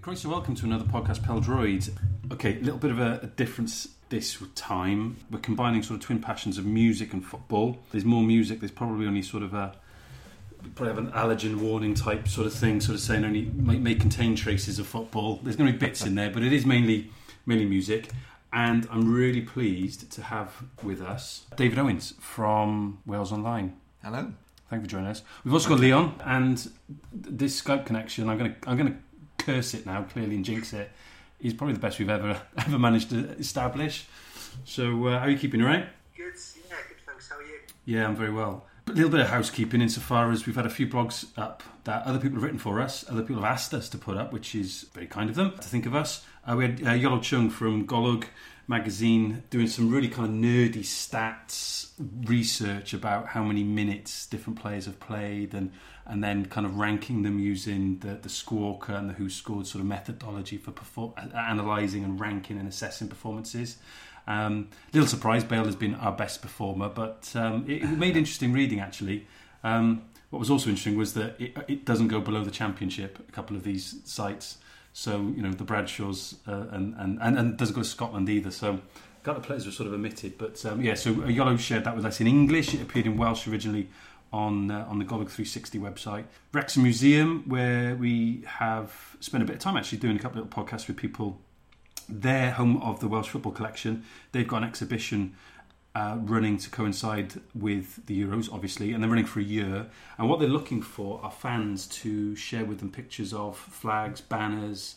Croeso, welcome to another podcast, Peldroid. Okay, a little bit of a difference this time. We're combining sort of twin passions of music and football. There's more music, there's probably only sort of we probably have an allergen warning type sort of thing, sort of saying only may contain traces of football. There's going to be bits in there, but it is mainly music. And I'm really pleased to have with us David Owens from Wales Online. Hello. Thank you for joining us. We've also got Leon, and this Skype connection, I'm going to curse it now, clearly, and jinx it. He's probably the best we've ever managed to establish. So, how are you keeping, all right? Good, yeah, good, thanks. How are you? Yeah, I'm very well. But a little bit of housekeeping insofar as we've had a few blogs up that other people have written for us, other people have asked us to put up, which is very kind of them to think of us. We had Yolo Chung from Golwg magazine doing some really kind of nerdy stats research about how many minutes different players have played and then kind of ranking them using the Squawker and the Who Scored sort of methodology for analysing and ranking and assessing performances. Little surprise, Bale has been our best performer, but it made interesting reading actually. What was also interesting was that it doesn't go below the Championship, a couple of these sites. So, you know, the Bradshaws and doesn't go to Scotland either. So, a couple of players were sort of omitted. But, so Yolo shared that with us in English. It appeared in Welsh originally on the Golwg 360 website. Wrexham Museum, where we have spent a bit of time actually doing a couple of little podcasts with people. They're home of the Welsh Football Collection. They've got an exhibition running to coincide with the Euros, obviously, and they're running for a year. And what they're looking for are fans to share with them pictures of flags, banners,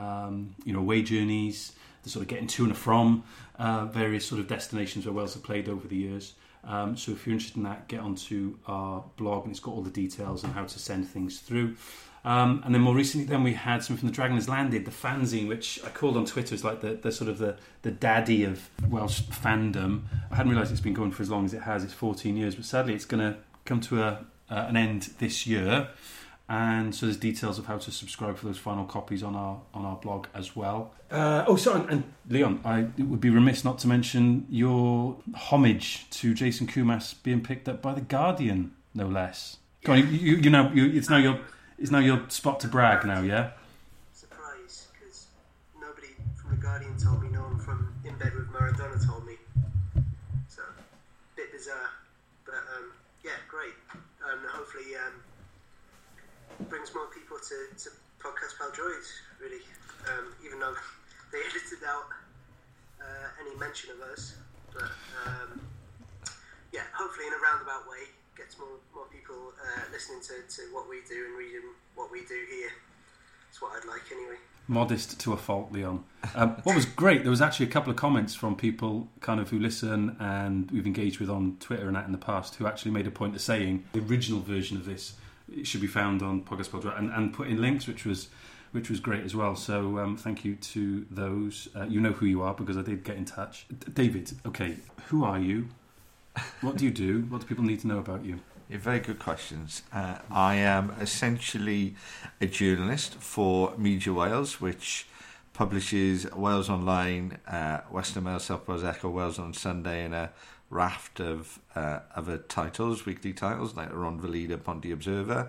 away journeys, the sort of getting to and from various sort of destinations where Wales have played over the years. So if you're interested in that, get onto our blog, and it's got all the details on how to send things through. And then more recently, then we had something from The Dragon Has Landed, the fanzine, which I called on Twitter as like the sort of the daddy of Welsh fandom. I hadn't realised it's been going for as long as it has. It's 14 years, but sadly it's going to come to an end this year. And so there's details of how to subscribe for those final copies on our blog as well. And Leon, it would be remiss not to mention your homage to Jason Kumas being picked up by The Guardian, no less. Go on, it's now your spot to brag now, yeah? Surprise, because nobody from The Guardian told me, no one from In Bed with Maradona told me. So, a bit bizarre. But, yeah, great. And hopefully brings more people to Podcast Peldroid, really. Even though they edited out any mention of us. But, yeah, hopefully in a roundabout way, gets more people listening to what we do and reading what we do here. That's what I'd like anyway. Modest to a fault, Leon. What was great, there was actually a couple of comments from people kind of who listen and we've engaged with on Twitter and that in the past, who actually made a point of saying the original version of this, it should be found on Podcast Peldroid and put in links, which was great as well. So thank you to those. You know who you are because I did get in touch. David, okay, who are you? What do you do? What do people need to know about you? Yeah, very good questions. I am essentially a journalist for Media Wales, which publishes Wales Online, Western Mail, South Wales Echo, Wales on Sunday, and a raft of other titles, weekly titles, like Rhondda Leader, Ponty Observer.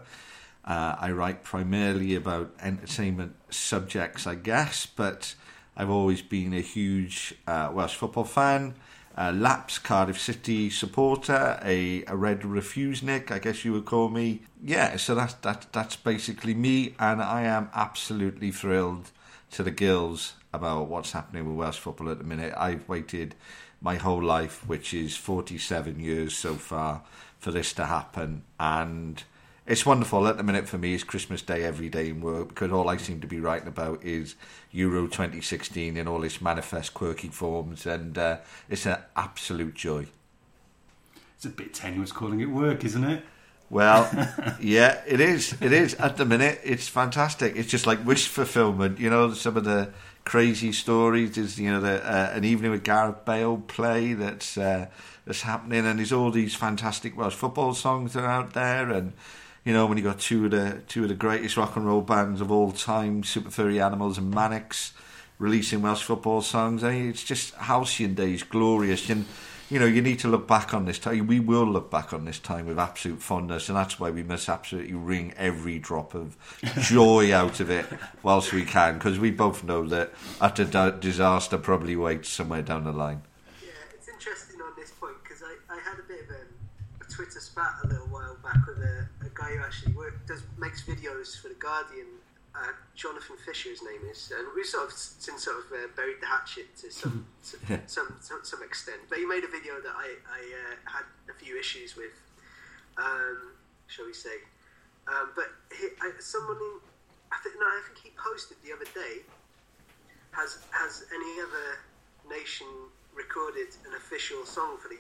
I write primarily about entertainment subjects, I guess, but I've always been a huge Welsh football fan. Lapsed Cardiff City supporter, a Red Refusenik, I guess you would call me. Yeah, so that's basically me, and I am absolutely thrilled to the gills about what's happening with Welsh football at the minute. I've waited my whole life, which is 47 years so far, for this to happen, and it's wonderful. At the minute for me, it's Christmas Day every day in work, because all I seem to be writing about is Euro 2016 in all its manifest quirky forms, and it's an absolute joy. It's a bit tenuous calling it work, isn't it? Well, yeah, it is. It is. At the minute, it's fantastic. It's just like wish fulfillment. You know, some of the crazy stories is, you know, an evening with Gareth Bale play that's happening, and there's all these fantastic Welsh football songs that are out there, and you know, when you got two of the greatest rock and roll bands of all time, Super Furry Animals and Mannix, releasing Welsh football songs, I mean, it's just halcyon days, glorious. And you need to look back on this time. We will look back on this time with absolute fondness, and that's why we must absolutely wring every drop of joy out of it whilst we can, because we both know that utter disaster probably waits somewhere down the line. Yeah, it's interesting on this point, because I had a bit of a Twitter spat a little while back with a guy who actually makes videos for The Guardian. Jonathan Fisher, his name is, and we've since buried the hatchet to some extent. But he made a video that I had a few issues with, shall we say? But I think he posted the other day. Has any other nation recorded an official song for the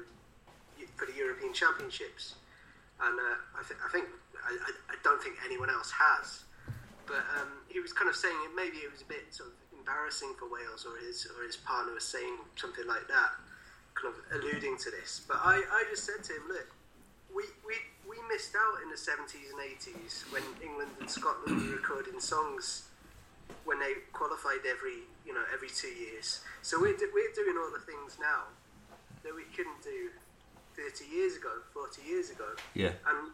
European Championships? And I don't think anyone else has. But he was kind of saying maybe it was a bit sort of embarrassing for Wales, or his partner was saying something like that, kind of alluding to this. But I just said to him, look, we missed out in the 70s and 80s when England and Scotland were recording songs when they qualified every 2 years. So we're doing all the things now that we couldn't do 30 years ago, 40 years ago. Yeah. And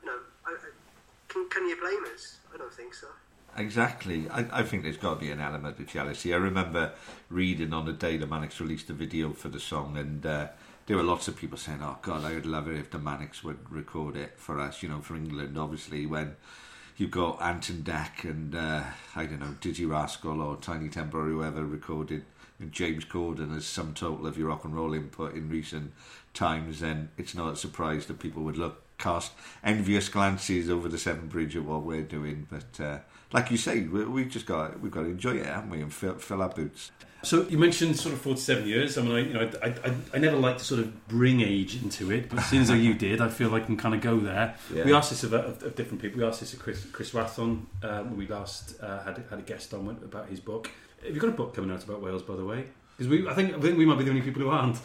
can you blame us? I don't think so. Exactly. I think there's got to be an element of jealousy. I remember reading on the day the Manics released a video for the song, and there were lots of people saying, oh God, I would love it if the Manics would record it for us, for England, obviously, when you've got Anton Deck and, Dizzy Rascal or Tiny Temper or whoever recorded, and James Corden as sum total of your rock and roll input in recent times, then it's not a surprise that people would cast envious glances over the Severn Bridge at what we're doing. But like you say, we've got to enjoy it, haven't we, and fill our boots. So you mentioned sort of 47 years. I mean, I never like to sort of bring age into it, but seeing as though you did, I feel I can kind of go there. Yeah. We asked this of different people. We asked this of Chris Rathon when we last had a guest on about his book. Have you got a book coming out about Wales, by the way? Because I think we might be the only people who aren't.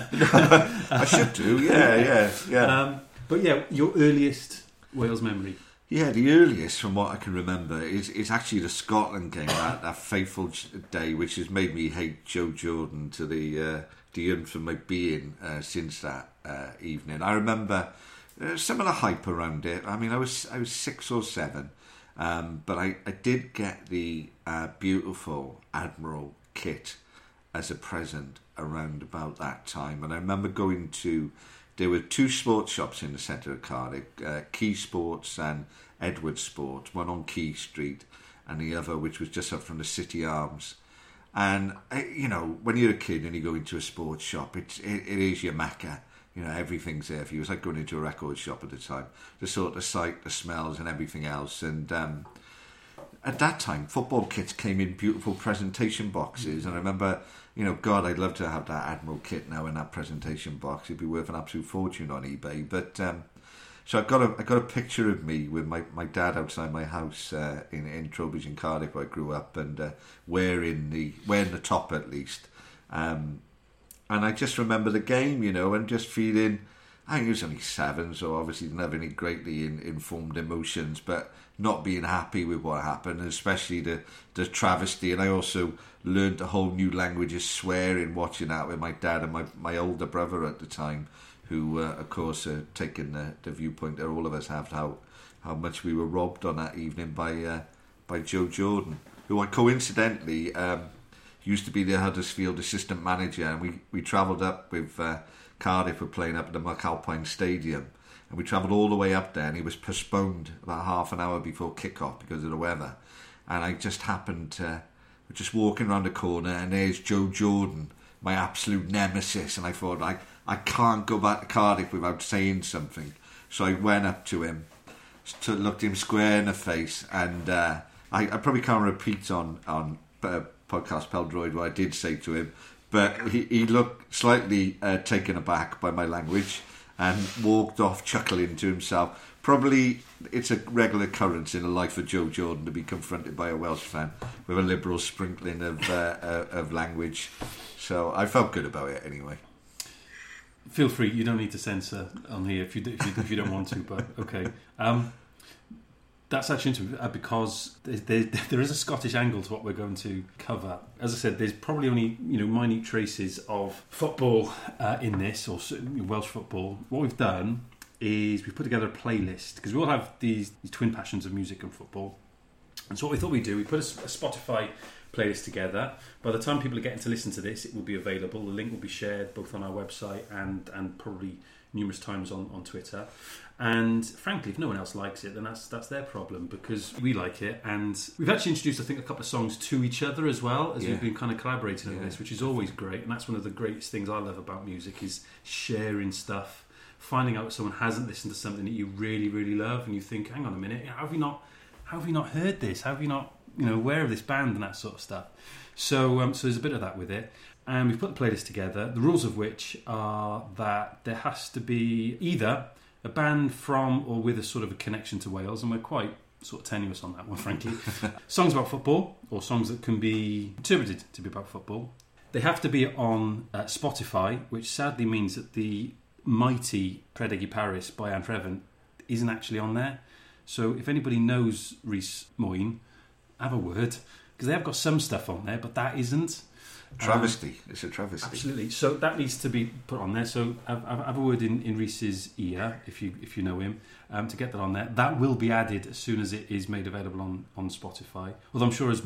I should do, yeah. But yeah, your earliest Wales memory. Yeah, the earliest from what I can remember is actually the Scotland game, that fateful day, which has made me hate Joe Jordan to the nth of my being since that evening. I remember some of the hype around it. I mean, I was 6 or 7, but I did get the beautiful Admiral kit as a present around about that time, and I remember going to. There were 2 sports shops in the centre of Cardiff, Key Sports and Edward Sports, one on Key Street and the other which was just up from the City Arms. And, when you're a kid and you go into a sports shop, it is your mecca. Everything's there for you. It's like going into a record shop at the time. The sort of sight, the smells and everything else. And at that time, football kits came in beautiful presentation boxes. And I remember... God, I'd love to have that Admiral kit now in that presentation box. It'd be worth an absolute fortune on eBay. But so I got a picture of me with my dad outside my house in Trowbridge in Cardiff, where I grew up, and wearing the top at least. And I just remember the game, and just feeling. I think he was only 7, so obviously didn't have any greatly informed emotions, but not being happy with what happened, and especially the travesty. And I also learned a whole new language of swearing watching that with my dad and my older brother at the time, who, of course, taken the viewpoint that all of us have, how much we were robbed on that evening by Joe Jordan, who I coincidentally used to be the Huddersfield assistant manager, and we travelled up with... Cardiff were playing up at the McAlpine Stadium, and we travelled all the way up there, and he was postponed about half an hour before kick-off because of the weather. And I just happened to just walking around the corner, and there's Joe Jordan, my absolute nemesis, and I thought, I can't go back to Cardiff without saying something. So I went up to him, looked him square in the face, and I probably can't repeat on Podcast Peldroid what I did say to him, but he looked slightly taken aback by my language and walked off chuckling to himself. Probably it's a regular occurrence in the life of Joe Jordan to be confronted by a Welsh fan with a liberal sprinkling of language. So I felt good about it anyway. Feel free, you don't need to censor on here if you don't want to, but okay. That's actually interesting because there is a Scottish angle to what we're going to cover. As I said, there's probably only minute traces of football in this, or Welsh football. What we've done is we've put together a playlist because we all have these twin passions of music and football. And so what we thought we'd do, we put a Spotify playlist together. By the time people are getting to listen to this, it will be available. The link will be shared both on our website and probably numerous times on Twitter. And frankly, if no one else likes it, then that's their problem, because we like it. And we've actually introduced, I think, a couple of songs to each other as well, as we've been kind of collaborating on this, which is always great. And that's one of the greatest things I love about music, is sharing stuff, finding out someone hasn't listened to something that you really, really love, and you think, hang on a minute, how have you not heard this? How have you not, aware of this band and that sort of stuff? So there's a bit of that with it. And we've put the playlist together, the rules of which are that there has to be either a band from or with a sort of a connection to Wales, and we're quite sort of tenuous on that one, frankly. Songs about football, or songs that can be interpreted to be about football. They have to be on Spotify, which sadly means that the mighty Credegi Paris by Anne Trevin isn't actually on there. So if anybody knows Rhys Moyn, have a word, because they have got some stuff on there, but that isn't. Travesty. It's a travesty. Absolutely. So that needs to be put on there. So have a word in Rhys's ear, if you know him, to get that on there. That will be added as soon as it is made available on Spotify. Although I'm sure as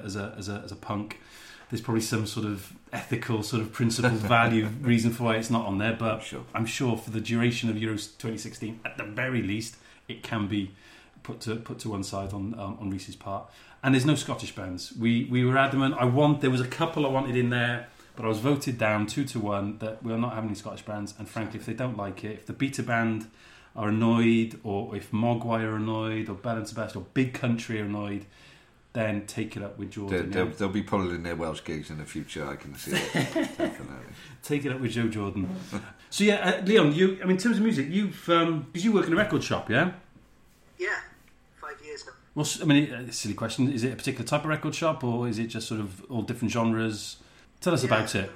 a punk, there's probably some sort of ethical, sort of principled value reason for why it's not on there. But I'm sure for the duration of Euros 2016, at the very least, it can be put to one side on Rhys's part. And there's no Scottish bands. We were adamant. There was a couple I wanted in there, but I was voted down 2-1 that we're not having any Scottish bands. And frankly, if they don't like it, if the Beta Band are annoyed, or if Mogwai are annoyed, or Bell and Sebastian, or Big Country are annoyed, then take it up with Jordan. They'll be pulling their Welsh gigs in the future. I can see it. Definitely. Take it up with Joe Jordan. So Leon, in terms of music, because you work in a record shop, yeah? Yeah, 5 years now. Well, a silly question. Is it a particular type of record shop, or is it just sort of all different genres? Tell us about it.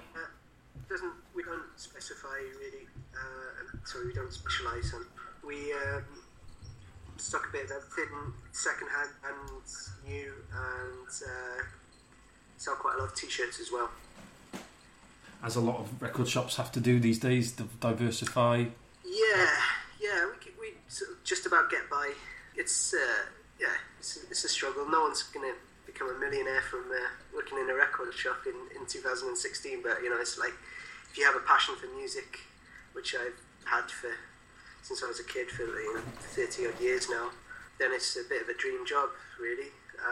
We don't specify really. We don't specialise. We stock a bit of everything, second-hand and new, and sell quite a lot of T-shirts as well. As a lot of record shops have to do these days, to diversify. Yeah, we sort of just about get by. It's a struggle. No one's going to become a millionaire from working in a record shop in 2016. But it's like, if you have a passion for music, which I've had since I was a kid for 30 odd years now, then it's a bit of a dream job, really.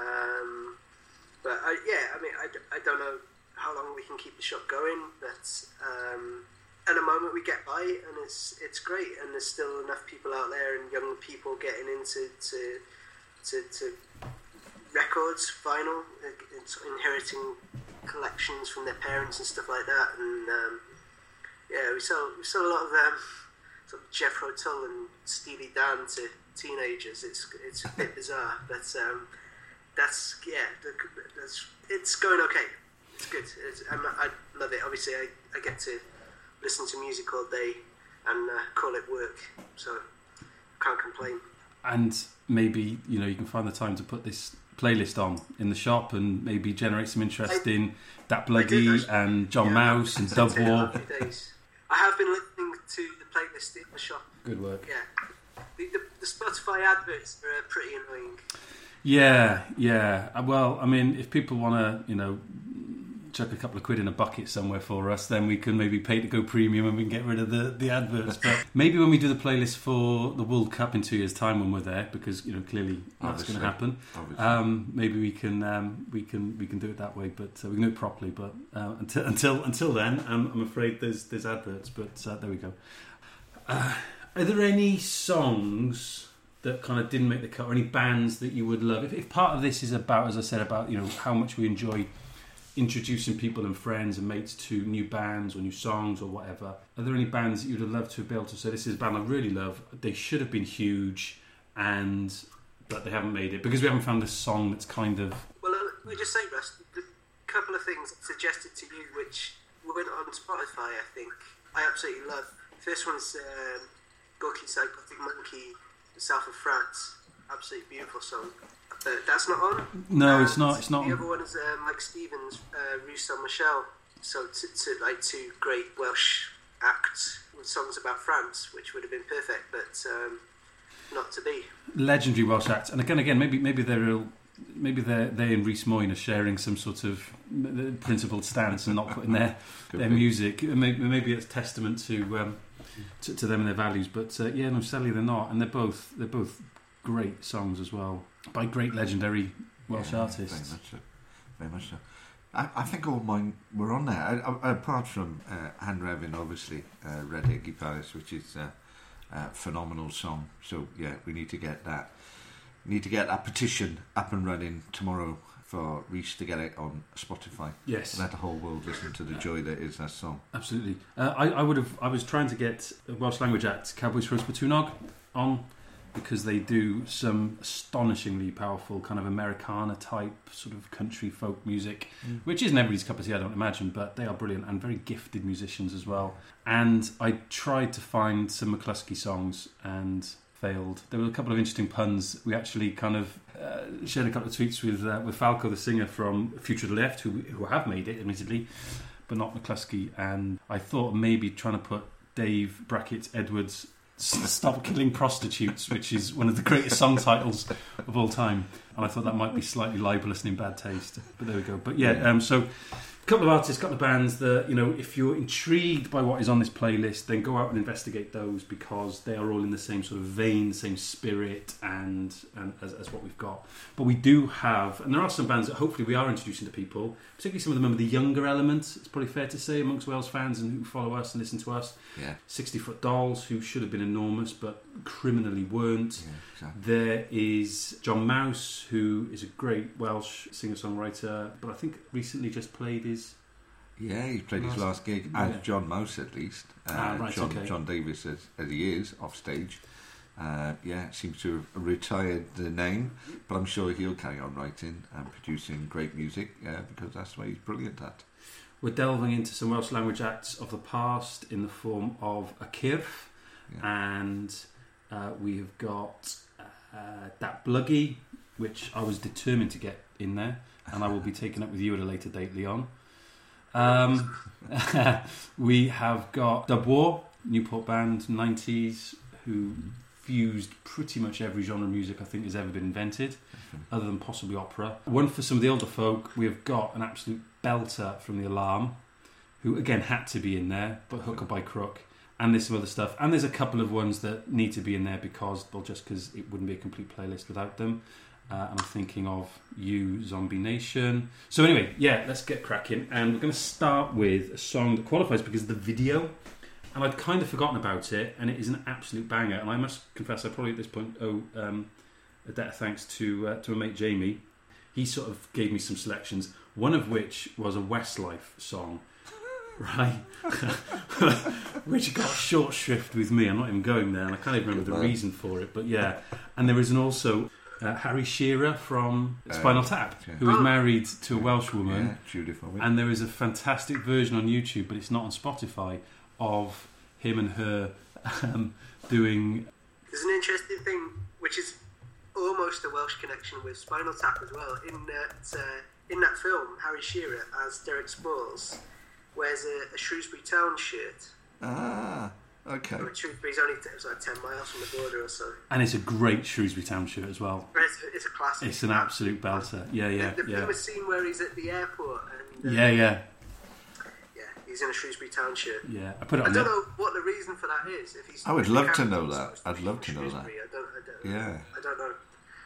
I don't know how long we can keep the shop going, but at the moment we get by, and it's great, and there's still enough people out there and young people getting into to records, vinyl, inheriting collections from their parents and stuff like that, and we sell a lot of sort of Jethro Tull and Steely Dan to teenagers. It's a bit bizarre, but it's going okay. It's good. I love it. Obviously, I get to listen to music all day and call it work, so can't complain. And maybe you can find the time to put this playlist on in the shop and maybe generate some interest in Dat Bluggy and John Mouse and Dub War. I have been listening to the playlist in the shop. Good work. Yeah, the Spotify adverts are pretty annoying. Yeah. Well, if people want to, chuck a couple of quid in a bucket somewhere for us, then we can maybe pay to go premium and we can get rid of the adverts. But maybe when we do the playlist for the World Cup in 2 years' time, when we're there, because clearly that's going to happen. Maybe we can do it that way, but we can do it properly. But until then, I'm afraid there's adverts. But there we go. Are there any songs that kind of didn't make the cut, or any bands that you would love? If part of this is about, as I said, about how much we enjoy introducing people and friends and mates to new bands or new songs or whatever, are there any bands that you'd have loved to be able to say, this is a band I really love, they should have been huge, but they haven't made it because we haven't found a song that's kind of... Well, we just say, Russ, a couple of things suggested to you which went on Spotify, I think, I absolutely love. First one's Gorky Psychotic Monkey, the south of France. absolutely beautiful song. But that's not on. No, And it's not. It's not. The other one is Mike Stevens, Rue Saint-Michel. So like two great Welsh acts with songs about France, which would have been perfect, but not to be. Legendary Welsh acts, and again, maybe they and Rhys Moyne are sharing some sort of principled stance and not putting their music. Maybe it's testament to them and their values. But sadly they're not, and they're both great songs as well by great legendary Welsh artists. Very much so. I think all mine were on there. Apart from Hand-Revving, obviously, Red Iggy Palace, which is a phenomenal song. So yeah, we need to get that. Need to get that petition up and running tomorrow for Rhys to get it on Spotify. Yes, let the whole world listen to the joy that is that song. Absolutely. I was trying to get a Welsh language act, Cowboys for Ysbytwnog, on, because they do some astonishingly powerful kind of Americana type sort of country folk music, which isn't everybody's cup of tea, I don't imagine, but they are brilliant and very gifted musicians as well. And I tried to find some McCluskey songs and failed. There were a couple of interesting puns. We actually kind of shared a couple of tweets with Falco, the singer from Future to the Left, who have made it, admittedly, but not McCluskey. And I thought maybe trying to put Dave Edwards' Stop Killing Prostitutes, which is one of the greatest song titles of all time, and I thought that might be slightly libelous and in bad taste, but there we go. But yeah, so a couple of artists, a couple of bands that, if you're intrigued by what is on this playlist, then go out and investigate those, because they are all in the same sort of vein, the same spirit, and as what we've got. But we do have, and there are some bands that hopefully we are introducing to people, particularly some of them are the younger element, it's probably fair to say, amongst Wales fans and who follow us and listen to us. Yeah. 60 Foot Dolls, who should have been enormous but criminally weren't. Yeah, exactly. There is John Mouse, who is a great Welsh singer-songwriter, but I think recently just played his... Yeah, he played his last gig as John Mouse, at least. John Davis, as he is, off stage. Seems to have retired the name, but I'm sure he'll carry on writing and producing great music, because that's what he's brilliant at. We're delving into some Welsh language acts of the past in the form of a Cyrff, and we have got Dat Bluggy, which I was determined to get in there, and I will be taking up with you at a later date, Leon. We have got Dub War, Newport band, 90s, who fused pretty much every genre of music I think has ever been invented, other than possibly opera. One for some of the older folk, we have got an absolute belter from The Alarm, who again had to be in there, but hook or by crook. And there's some other stuff, and there's a couple of ones that need to be in there because it wouldn't be a complete playlist without them. And I'm thinking of You, Zombie Nation. So anyway, let's get cracking, and we're going to start with a song that qualifies because of the video. And I'd kind of forgotten about it, and it is an absolute banger. And I must confess, I probably at this point owe a debt of thanks to my mate Jamie. He sort of gave me some selections, one of which was a Westlife song, right? Which got short shrift with me. I'm not even going there, and I can't even remember the reason for it. But yeah, and there is also Harry Shearer from Spinal Tap, who is married to a Welsh woman. Judith Owen. And there is a fantastic version on YouTube, but it's not on Spotify, of him and her doing... There's an interesting thing, which is almost a Welsh connection with Spinal Tap as well. In that film, Harry Shearer, as Derek Smalls, wears a Shrewsbury Town shirt. Ah, okay. Shrewsbury's only like 10 miles from the border or so. And it's a great Shrewsbury Town shirt as well. It's a classic. It's an absolute belter. The famous scene where he's at the airport and... he's in a Shrewsbury Town shirt. Yeah, I put it on I don't know what the reason for that is. I would love to know that. I'd love to know that. I don't know.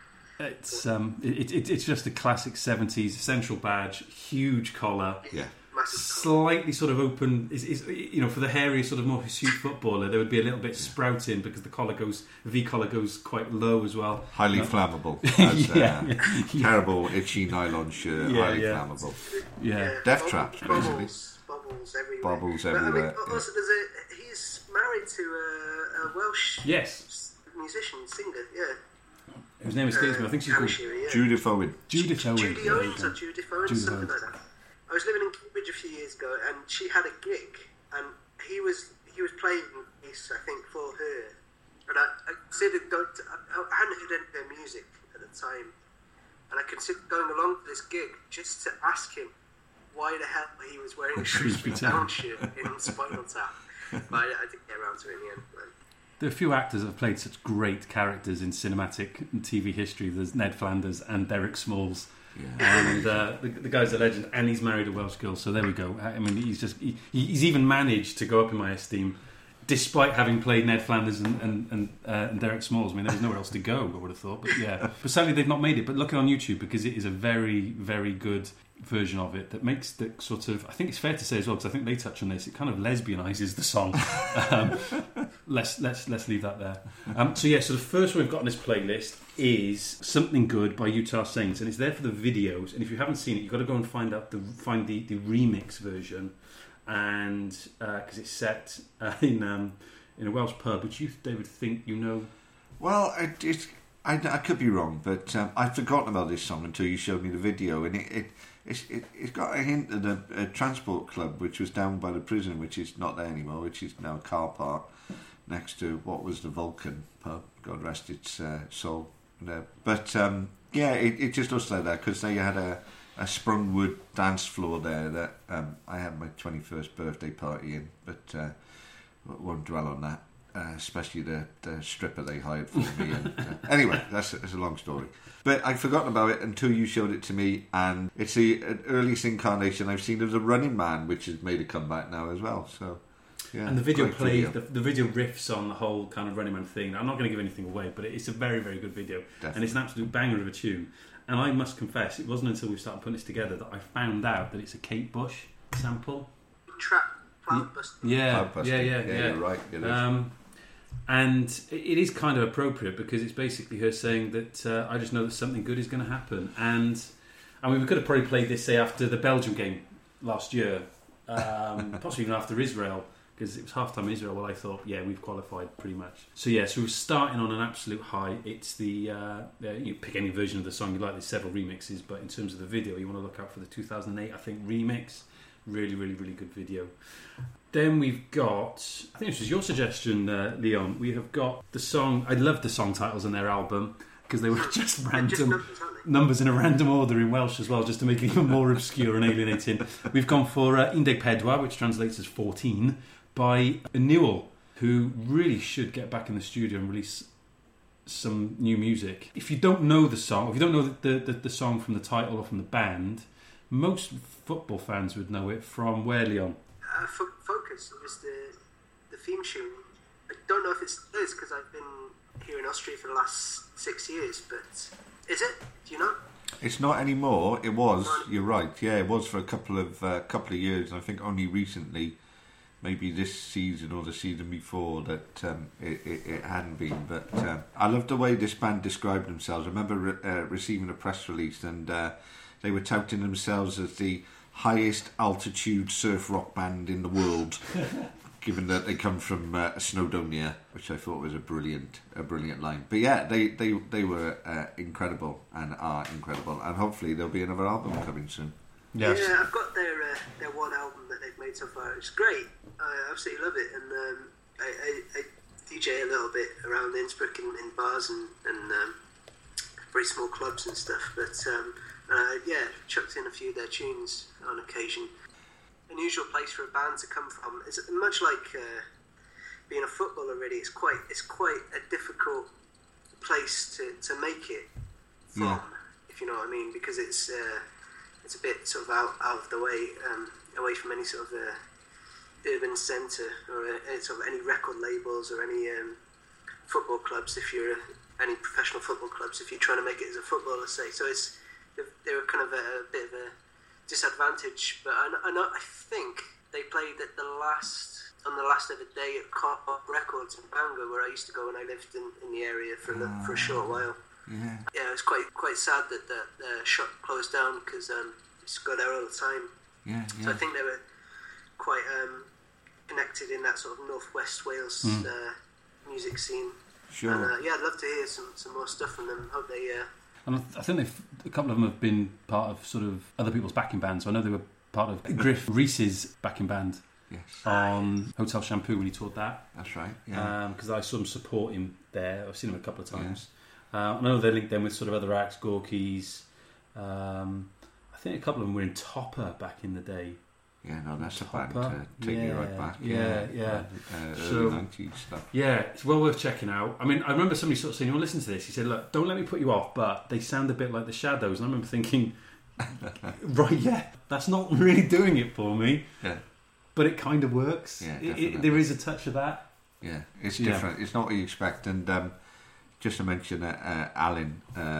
It's just a classic 70s central badge, huge collar. Yeah. Slightly sort of open, for the hairy sort of more hirsute footballer, there would be a little bit sprouting because the V collar goes quite low as well. Highly flammable. Terrible itchy nylon shirt. Highly flammable. Yeah. Death traps, basically. Bubbles everywhere. Bubbles everywhere. But also, he's married to a Welsh musician, singer. Yeah. Whose name escapes me. I think she's called Judith Owen. Judith Owen. Judy Owens or Judith Owens, something like that. I was living in Cambridge a few years ago, and she had a gig, and he was playing this, I think, for her And I considered going to, I hadn't heard any of their music at the time, and I considered going along to this gig just to ask him why the hell he was wearing a Shrewsbury Town shirt in Spinal Tap. But I didn't get around to it in the end. But there are a few actors that have played such great characters in cinematic and TV history. There's Ned Flanders and Derek Smalls. Yeah. And the guy's a legend, and he's married a Welsh girl, so there we go. I mean, he's even managed to go up in my esteem, despite having played Ned Flanders and Derek Smalls. I mean, there was nowhere else to go, I would have thought. But yeah, but sadly they've not made it. But look it on YouTube, because it is a very, very good version of it that makes the sort of, I think it's fair to say as well, because I think they touch on this, it kind of lesbianizes the song. Let's leave that there. So the first one we've got on this playlist is Something Good by Utah Saints, and it's there for the videos, and if you haven't seen it, you've got to go and find the remix version, and because it's set in a Welsh pub, which you, David, think you know. Well, I could be wrong, but I'd forgotten about this song until you showed me the video, and it's got a hint of a transport club which was down by the prison, which is not there anymore, which is now a car park next to what was the Vulcan pub, God rest its soul. But it just looks like that, because they had a sprung-wood dance floor there that I had my 21st birthday party in, but won't dwell on that. Especially the stripper they hired for me. And, anyway, that's a long story. But I'd forgotten about it until you showed it to me, and it's the earliest incarnation I've seen of the Running Man, which has made a comeback now as well. So, yeah. And the video plays, the video riffs on the whole kind of Running Man thing. I'm not going to give anything away, but it's a very, very good video. Definitely. And it's an absolute banger of a tune. And I must confess, it wasn't until we started putting this together that I found out that it's a Kate Bush sample. Cloud Busting. Yeah, you're right. It is. And it is kind of appropriate, because it's basically her saying that I just know that something good is going to happen. And I mean, we could have probably played this, say, after the Belgium game last year, possibly even after Israel, because it was half-time Israel. Well, I thought, yeah, we've qualified pretty much. So we're starting on an absolute high. It's you pick any version of the song you like. There's several remixes, but in terms of the video, you want to look out for the 2008, I think, remix. Really, really, really good video. Then we've got, I think this was your suggestion, Leon. We have got the song. I love the song titles on their album, because they were just random numbers in a random order in Welsh as well, just to make it even more obscure and alienating. We've gone for Undeg Pedwar, which translates as 14, by Newell, who really should get back in the studio and release some new music. If you don't know the song, if you don't know the song from the title or from the band, most football fans would know it from where, Leon? Focus. It was the theme tune. I don't know if it's this, because I've been here in Austria for the last 6 years, but is it? Do you know? It's not anymore. It was. You're right. Yeah, it was for a couple of years. I think only recently, maybe this season or the season before, that it hadn't been. But I love the way this band described themselves. I remember receiving a press release, and they were touting themselves as the highest altitude surf rock band in the world, given that they come from Snowdonia, which I thought was a brilliant line. But yeah, they were incredible and are incredible, and hopefully there'll be another album coming soon. Yes. Yeah, I've got their one album that they've made so far. It's great. I absolutely love it, and I DJ a little bit around Innsbruck in bars and very small clubs and stuff, but chucked in a few of their tunes on occasion. Unusual place for a band to come from. It's much like being a footballer. Really, it's quite a difficult place to make it from, if you know what I mean, because it's a bit sort of out of the way, away from any sort of urban centre or sort of any record labels or any football clubs. If you're any professional football clubs, if you're trying to make it as a footballer, say, so they were kind of a bit of a disadvantage, but I think they played on the last ever day at Car Records in Bangor, where I used to go when I lived in the area for a short while. Yeah, it was quite sad that the shop closed down, because I used to go there all the time. So I think they were quite connected in that sort of northwest Wales music scene. Sure. And I'd love to hear some more stuff from them. Hope they. And I think a couple of them have been part of sort of other people's backing bands. So I know they were part of Griff Reese's backing band Yes. on Hotel Shampoo when he toured that. That's right. Yeah. Because I saw him support him there. I've seen him a couple of times. I know they linked them with sort of other acts, Gorky's. I think a couple of them were in Topper back in the day. Yeah, no, that's a band Topper. taking you right back. Yeah. Early 90s stuff. Yeah, it's well worth checking out. I mean, I remember somebody sort of saying, "Well, listen to this." He said, "Look, don't let me put you off, but they sound a bit like the Shadows." And I remember thinking, right, yeah, that's not really doing it for me. Yeah. But it kind of works. Yeah, there is a touch of that. Yeah, it's different. It's not what you expect. And just to mention Alan,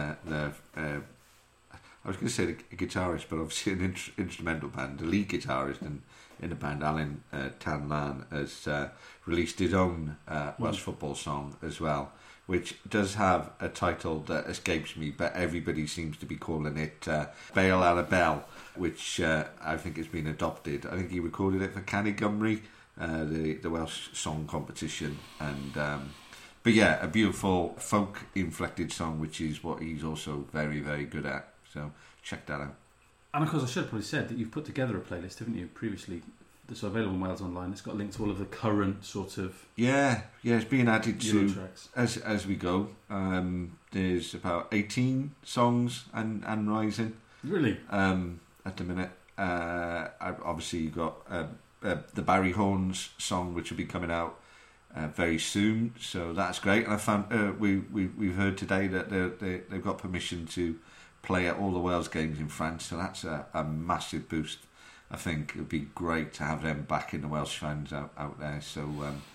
I was going to say the guitarist, but obviously an instrumental band, the lead guitarist in the band, Alan Tanlan, has released his own Welsh football song as well, which does have a title that escapes me, but everybody seems to be calling it Bale Ar y Bell, which I think has been adopted. I think he recorded it for Canu Gymru, the Welsh song competition, and but yeah, a beautiful folk inflected song, which is what he's also very, very good at. So check that out. And of course, I should have probably said that you've put together a playlist, haven't you, previously? That's available on Wales Online. It's got a link to all of the current sort of it's being added to tracks as we go. There's about 18 songs and rising. Really? At the minute, obviously you've got the Barry Horns song, which will be coming out very soon. So that's great. And I found we've heard today that they've got permission to play at all the Wales games in France. So that's a massive boost. I think it would be great to have them back in the Welsh fans out there. So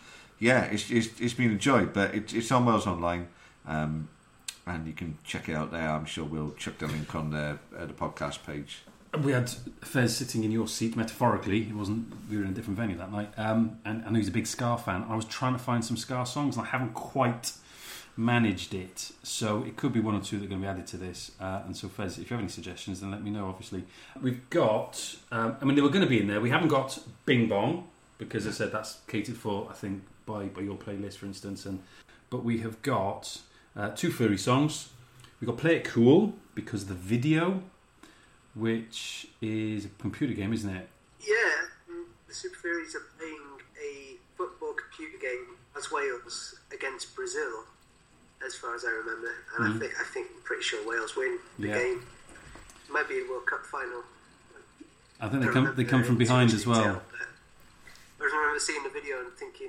it's been enjoyed, but it's on Wales Online, and you can check it out there. I'm sure we'll chuck the link on the podcast page. We had Fez sitting in your seat, metaphorically. We were in a different venue that night, and I know he's a big Ska fan. I was trying to find some Ska songs, and I haven't quite managed it, so it could be one or two that are going to be added to this. And so, Fez, if you have any suggestions, then let me know. Obviously, we've got. They were going to be in there. We haven't got Bing Bong because I said that's catered for, I think, by your playlist, for instance. But we have got two furry songs. We've got Play It Cool because the video, which is a computer game, isn't it? Yeah, the Super Furries are playing a football computer game as Wales against Brazil, as far as I remember. And I think I'm pretty sure Wales win the game. Maybe a World Cup final. I think they come from behind as well. I remember seeing the video and thinking,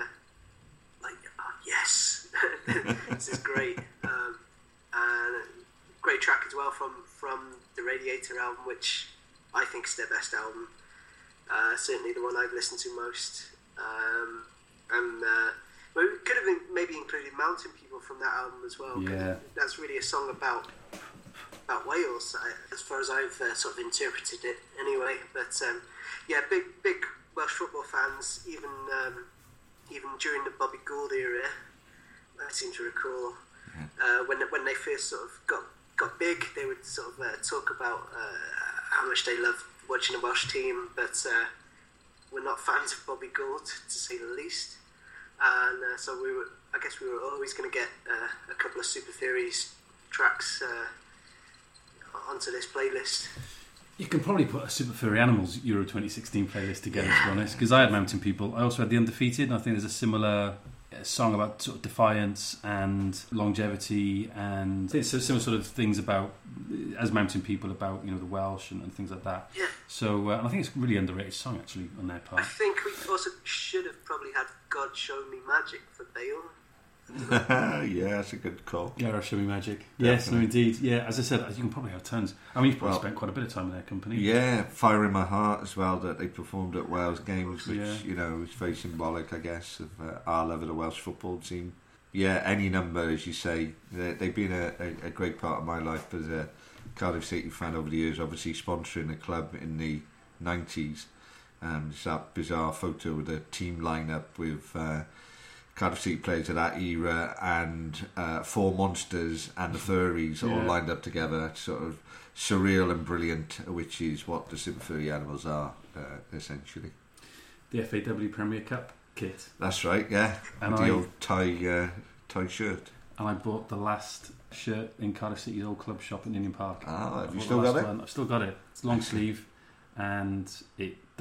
yes, this is great. And great track as well from the Radiator album, which I think is their best album. Certainly the one I've listened to most. We could have maybe included Mountain People from that album as well. Yeah, that's really a song about Wales, as far as I've sort of interpreted it anyway. But big Welsh football fans, even during the Bobby Gould era. I seem to recall when they first sort of got big, they would sort of talk about how much they loved watching the Welsh team, but we're not fans of Bobby Gould, to say the least. And so we were always going to get a couple of Super Furries tracks onto this playlist. You can probably put a Super Furry Animals Euro 2016 playlist together, to be honest, because I had Mountain People. I also had The Undefeated, and I think there's a similar song about sort of defiance and longevity, and it's similar sort of things about, as Mountain People, about the Welsh and things like that. Yeah. So I think it's a really underrated song actually on their part. I think we also should have probably had God Show Me Magic for Bale. Yeah, that's a good call. Yeah, Show Me Magic. Definitely. Yes, no, indeed. Yeah, as I said, you can probably have tons. I mean, you've probably spent quite a bit of time in their company. Yeah, Fire in My Heart as well, that they performed at Wales games, which is very symbolic, I guess, of our love of the Welsh football team. Yeah, any number, as you say, they've been a great part of my life as a Cardiff City fan over the years. Obviously, sponsoring the club in the 90s. It's that bizarre photo with the team lineup with Cardiff City players of that era and Four Monsters and the Furries all lined up together. It's sort of surreal and brilliant, which is what the Super Furry Animals are, essentially. The FAW Premier Cup kit. That's right, yeah. And the old tie shirt. And I bought the last shirt in Cardiff City's old club shop in Indian Park. Have you still got it? I've still got it. It's long sleeve, and it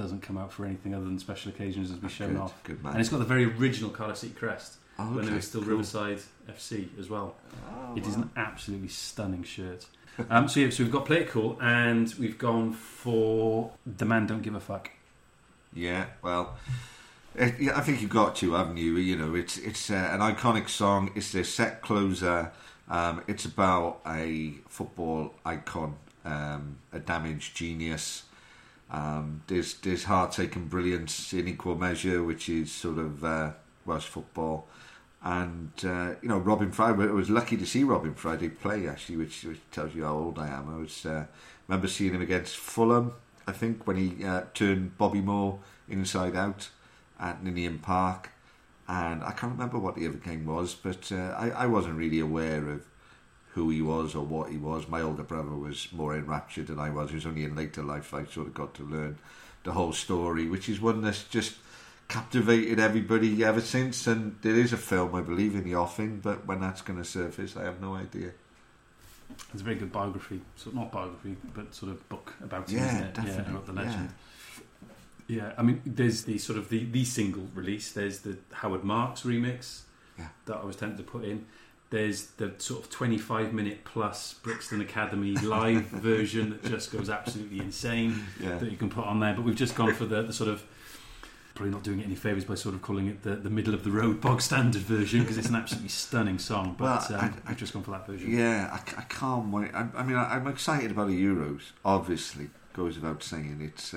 doesn't come out for anything other than special occasions, as we've shown off. Good man. And it's got the very original Cardiff City crest when it was still cool. Riverside FC as well. It is wow. an absolutely stunning shirt. So we've got Play It Cool, and we've gone for The Man Don't Give a Fuck. Yeah, well, I think you've got to, haven't you? You know, it's an iconic song. It's their set closer. It's about a football icon, a damaged genius. There's heartache and brilliance in equal measure, which is sort of Welsh football. And Robin Friday. I was lucky to see Robin Friday play, actually, which tells you how old I am. I remember seeing him against Fulham, I think, when he turned Bobby Moore inside out at Ninian Park. And I can't remember what the other game was, but I wasn't really aware of who he was or what he was. My older brother was more enraptured than I was. It was only in later life I sort of got to learn the whole story, which is one that's just captivated everybody ever since. And there is a film, I believe, in the offing, but when that's going to surface, I have no idea. It's a very good biography, not biography, but sort of book about him, Yeah, isn't it? definitely. Yeah, about the legend. Yeah, I mean, there's the sort of the single release. There's the Howard Marks remix that I was tempted to put in. There's the sort of 25-minute plus Brixton Academy live version that just goes absolutely insane that you can put on there. But we've just gone for the sort of, probably not doing it any favours by sort of calling it the middle of the road bog standard version, because it's an absolutely stunning song. But I've just gone for that version. Yeah, I can't wait. I mean, I'm excited about the Euros. Obviously, goes without saying. It's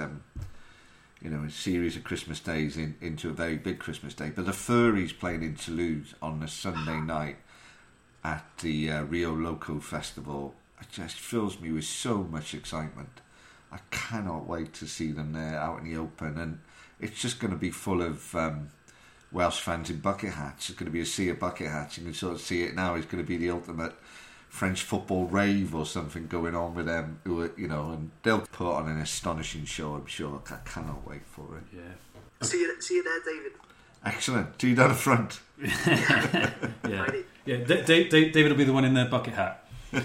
a series of Christmas days into a very big Christmas day. But the Furries playing in Toulouse on the Sunday night at the Rio Loco Festival, it just fills me with so much excitement. I cannot wait to see them there out in the open, and it's just going to be full of Welsh fans in bucket hats. It's going to be a sea of bucket hats. You can sort of see it now. It's going to be the ultimate French football rave or something going on with them, and they'll put on an astonishing show, I'm sure. I cannot wait for it. Yeah. See you there, David. Excellent. See you down the front. Yeah, David will be the one in their bucket hat. Me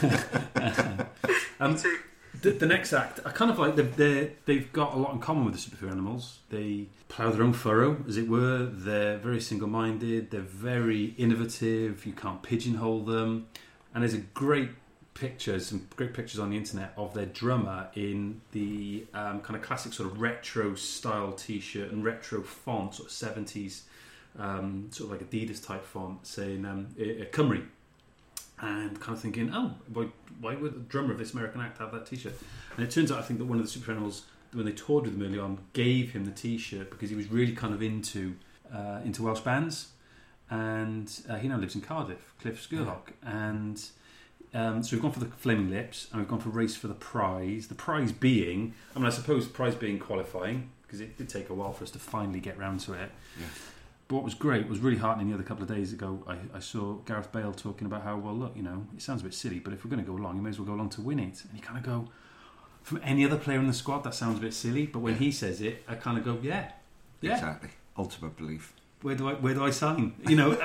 too. The next act, I kind of like they've got a lot in common with the Super Few Animals. They plough their own furrow, as it were. They're very single-minded. They're very innovative. You can't pigeonhole them. And there's some great pictures on the internet of their drummer in the kind of classic sort of retro style T-shirt and retro font, sort of 70s, sort of like Adidas type font, saying Cymru. And kind of thinking, why would the drummer of this American act have that T-shirt? And it turns out, I think, that one of the Super Animals, when they toured with him early on, gave him the T-shirt because he was really kind of into Welsh bands. And he now lives in Cardiff, Cliff Skurlock. And so we've gone for the Flaming Lips, and we've gone for Race for the Prize. The prize being, I suppose the prize being qualifying, because it did take a while for us to finally get round to it. Yeah. But what was great, was really heartening the other couple of days ago, I saw Gareth Bale talking about how, well, look, it sounds a bit silly, but if we're going to go along, you may as well go along to win it. And you kind of go, from any other player in the squad, that sounds a bit silly, but when he says it, I kind of go, yeah. Exactly. Ultimate belief. Where do I sign?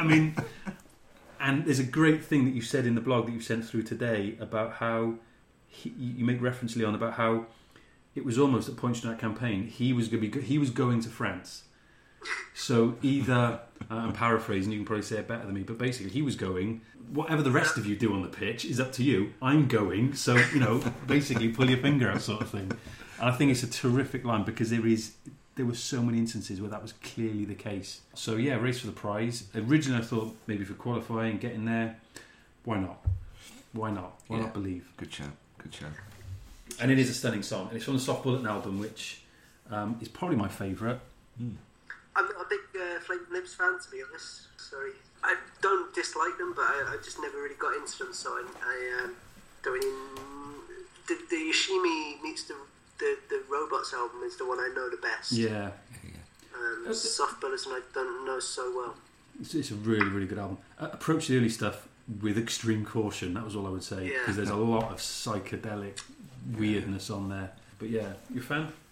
And there's a great thing that you said in the blog that you sent through today about how you make reference, Leon, about how it was almost at points in that campaign he was going to France. So either I'm paraphrasing, you can probably say it better than me, but basically he was going, whatever the rest of you do on the pitch is up to you. I'm going, so basically pull your finger out, sort of thing. And I think it's a terrific line because there were so many instances where that was clearly the case. So yeah, Race for the Prize. Originally I thought maybe for qualifying, getting there, why not? Why not believe? Good shout. And it is a stunning song. And it's from the Soft Bulletin album, which is probably my favourite. I'm not a big Flaming Lips fan, to be honest. Sorry. I don't dislike them, but I just never really got into them, so I going in... The Yoshimi meets the Robots album is the one I know the best. Yeah. Soft Bulletin I don't know so well. It's a really, really good album. Approach the early stuff with extreme caution, that was all I would say, because there's a lot of psychedelic weirdness on there. But yeah, you a fan?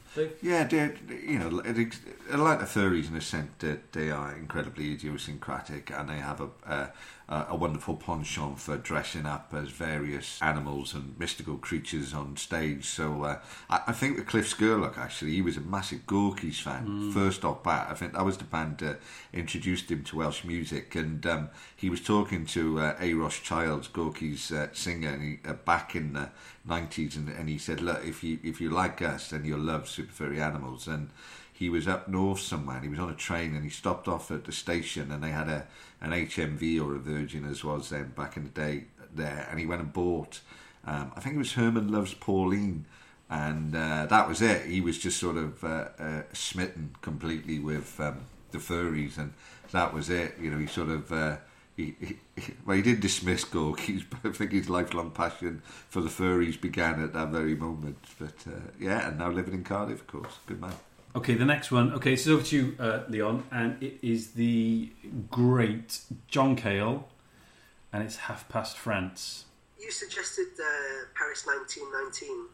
Yeah, like the furries in the sense that they are incredibly idiosyncratic, and they have a wonderful penchant for dressing up as various animals and mystical creatures on stage. So I think with Cliff Skurlock, actually, he was a massive Gorky's fan. First off bat, I think that was the band that introduced him to Welsh music, and he was talking to Ross Childs, Gorky's singer, and back in the 90s, and he said, look, if you like us, then you'll love Super Furry Animals. And he was up north somewhere, and he was on a train, and he stopped off at the station, and they had an HMV, or a Virgin as was then back in the day there, and he went and bought, I think it was Herman Loves Pauline, and that was it. He was just sort of smitten completely with the furries, and that was it. He sort of he did dismiss Gorky's, but I think his lifelong passion for the furries began at that very moment. But and now living in Cardiff, of course. Good man. Okay, the next one. Okay, so over to you, Leon, and it is the great John Cale, and it's Half Past France. You suggested Paris 1919,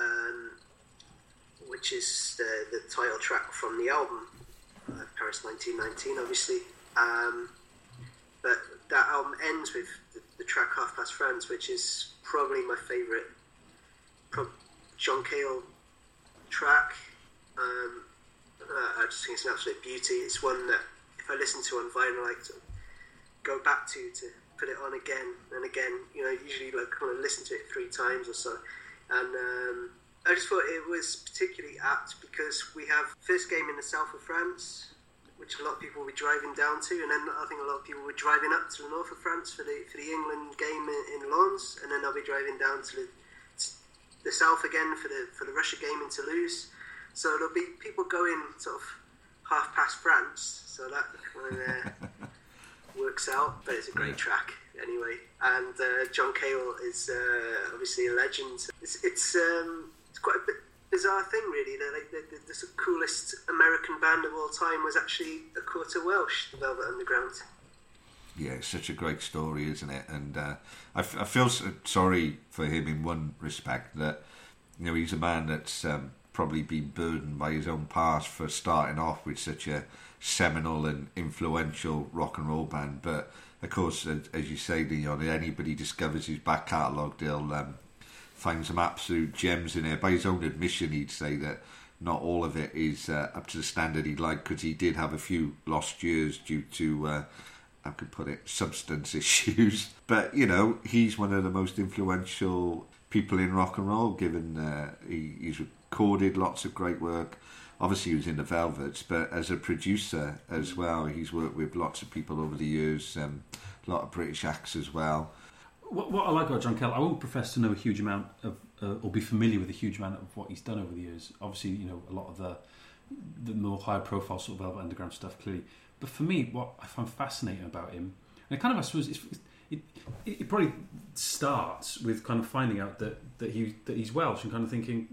which is the title track from the album, Paris 1919, obviously. But that album ends with the track Half Past France, which is probably my favourite John Cale track. I just think it's an absolute beauty. It's one that if I listen to on vinyl, I like to go back to put it on again and again. Usually like kind of listen to it 3 times or so. And I just thought it was particularly apt because we have first game in the south of France, which a lot of people will be driving down to, and then I think a lot of people were driving up to the north of France for the England game in Lens, and then they'll be driving down to the south again for the Russia game in Toulouse. So there'll be people going sort of half past France, so that kind of works out. But it's a great track anyway, and John Cale is obviously a legend. It's quite a bit bizarre thing, really. The coolest American band of all time was actually a quarter Welsh, the Velvet Underground. Yeah, it's such a great story, isn't it? And I feel sorry for him in one respect, that he's a man that's probably been burdened by his own past for starting off with such a seminal and influential rock and roll band. But of course, as you say, Leon, anybody discovers his back catalogue, they'll find some absolute gems in there. By his own admission, he'd say that not all of it is up to the standard he'd like, because he did have a few lost years due to, I could put it, substance issues. But, he's one of the most influential people in rock and roll, given he's recorded lots of great work. Obviously, he was in the Velvets, but as a producer as well, he's worked with lots of people over the years, a lot of British acts as well. What I like about John Cale, I won't profess to know a huge amount of, or be familiar with a huge amount of what he's done over the years. Obviously, a lot of the more high profile sort of Velvet Underground stuff, clearly. But for me, what I find fascinating about him, and it kind of, I suppose, it probably starts with kind of finding out that he's Welsh, and kind of thinking,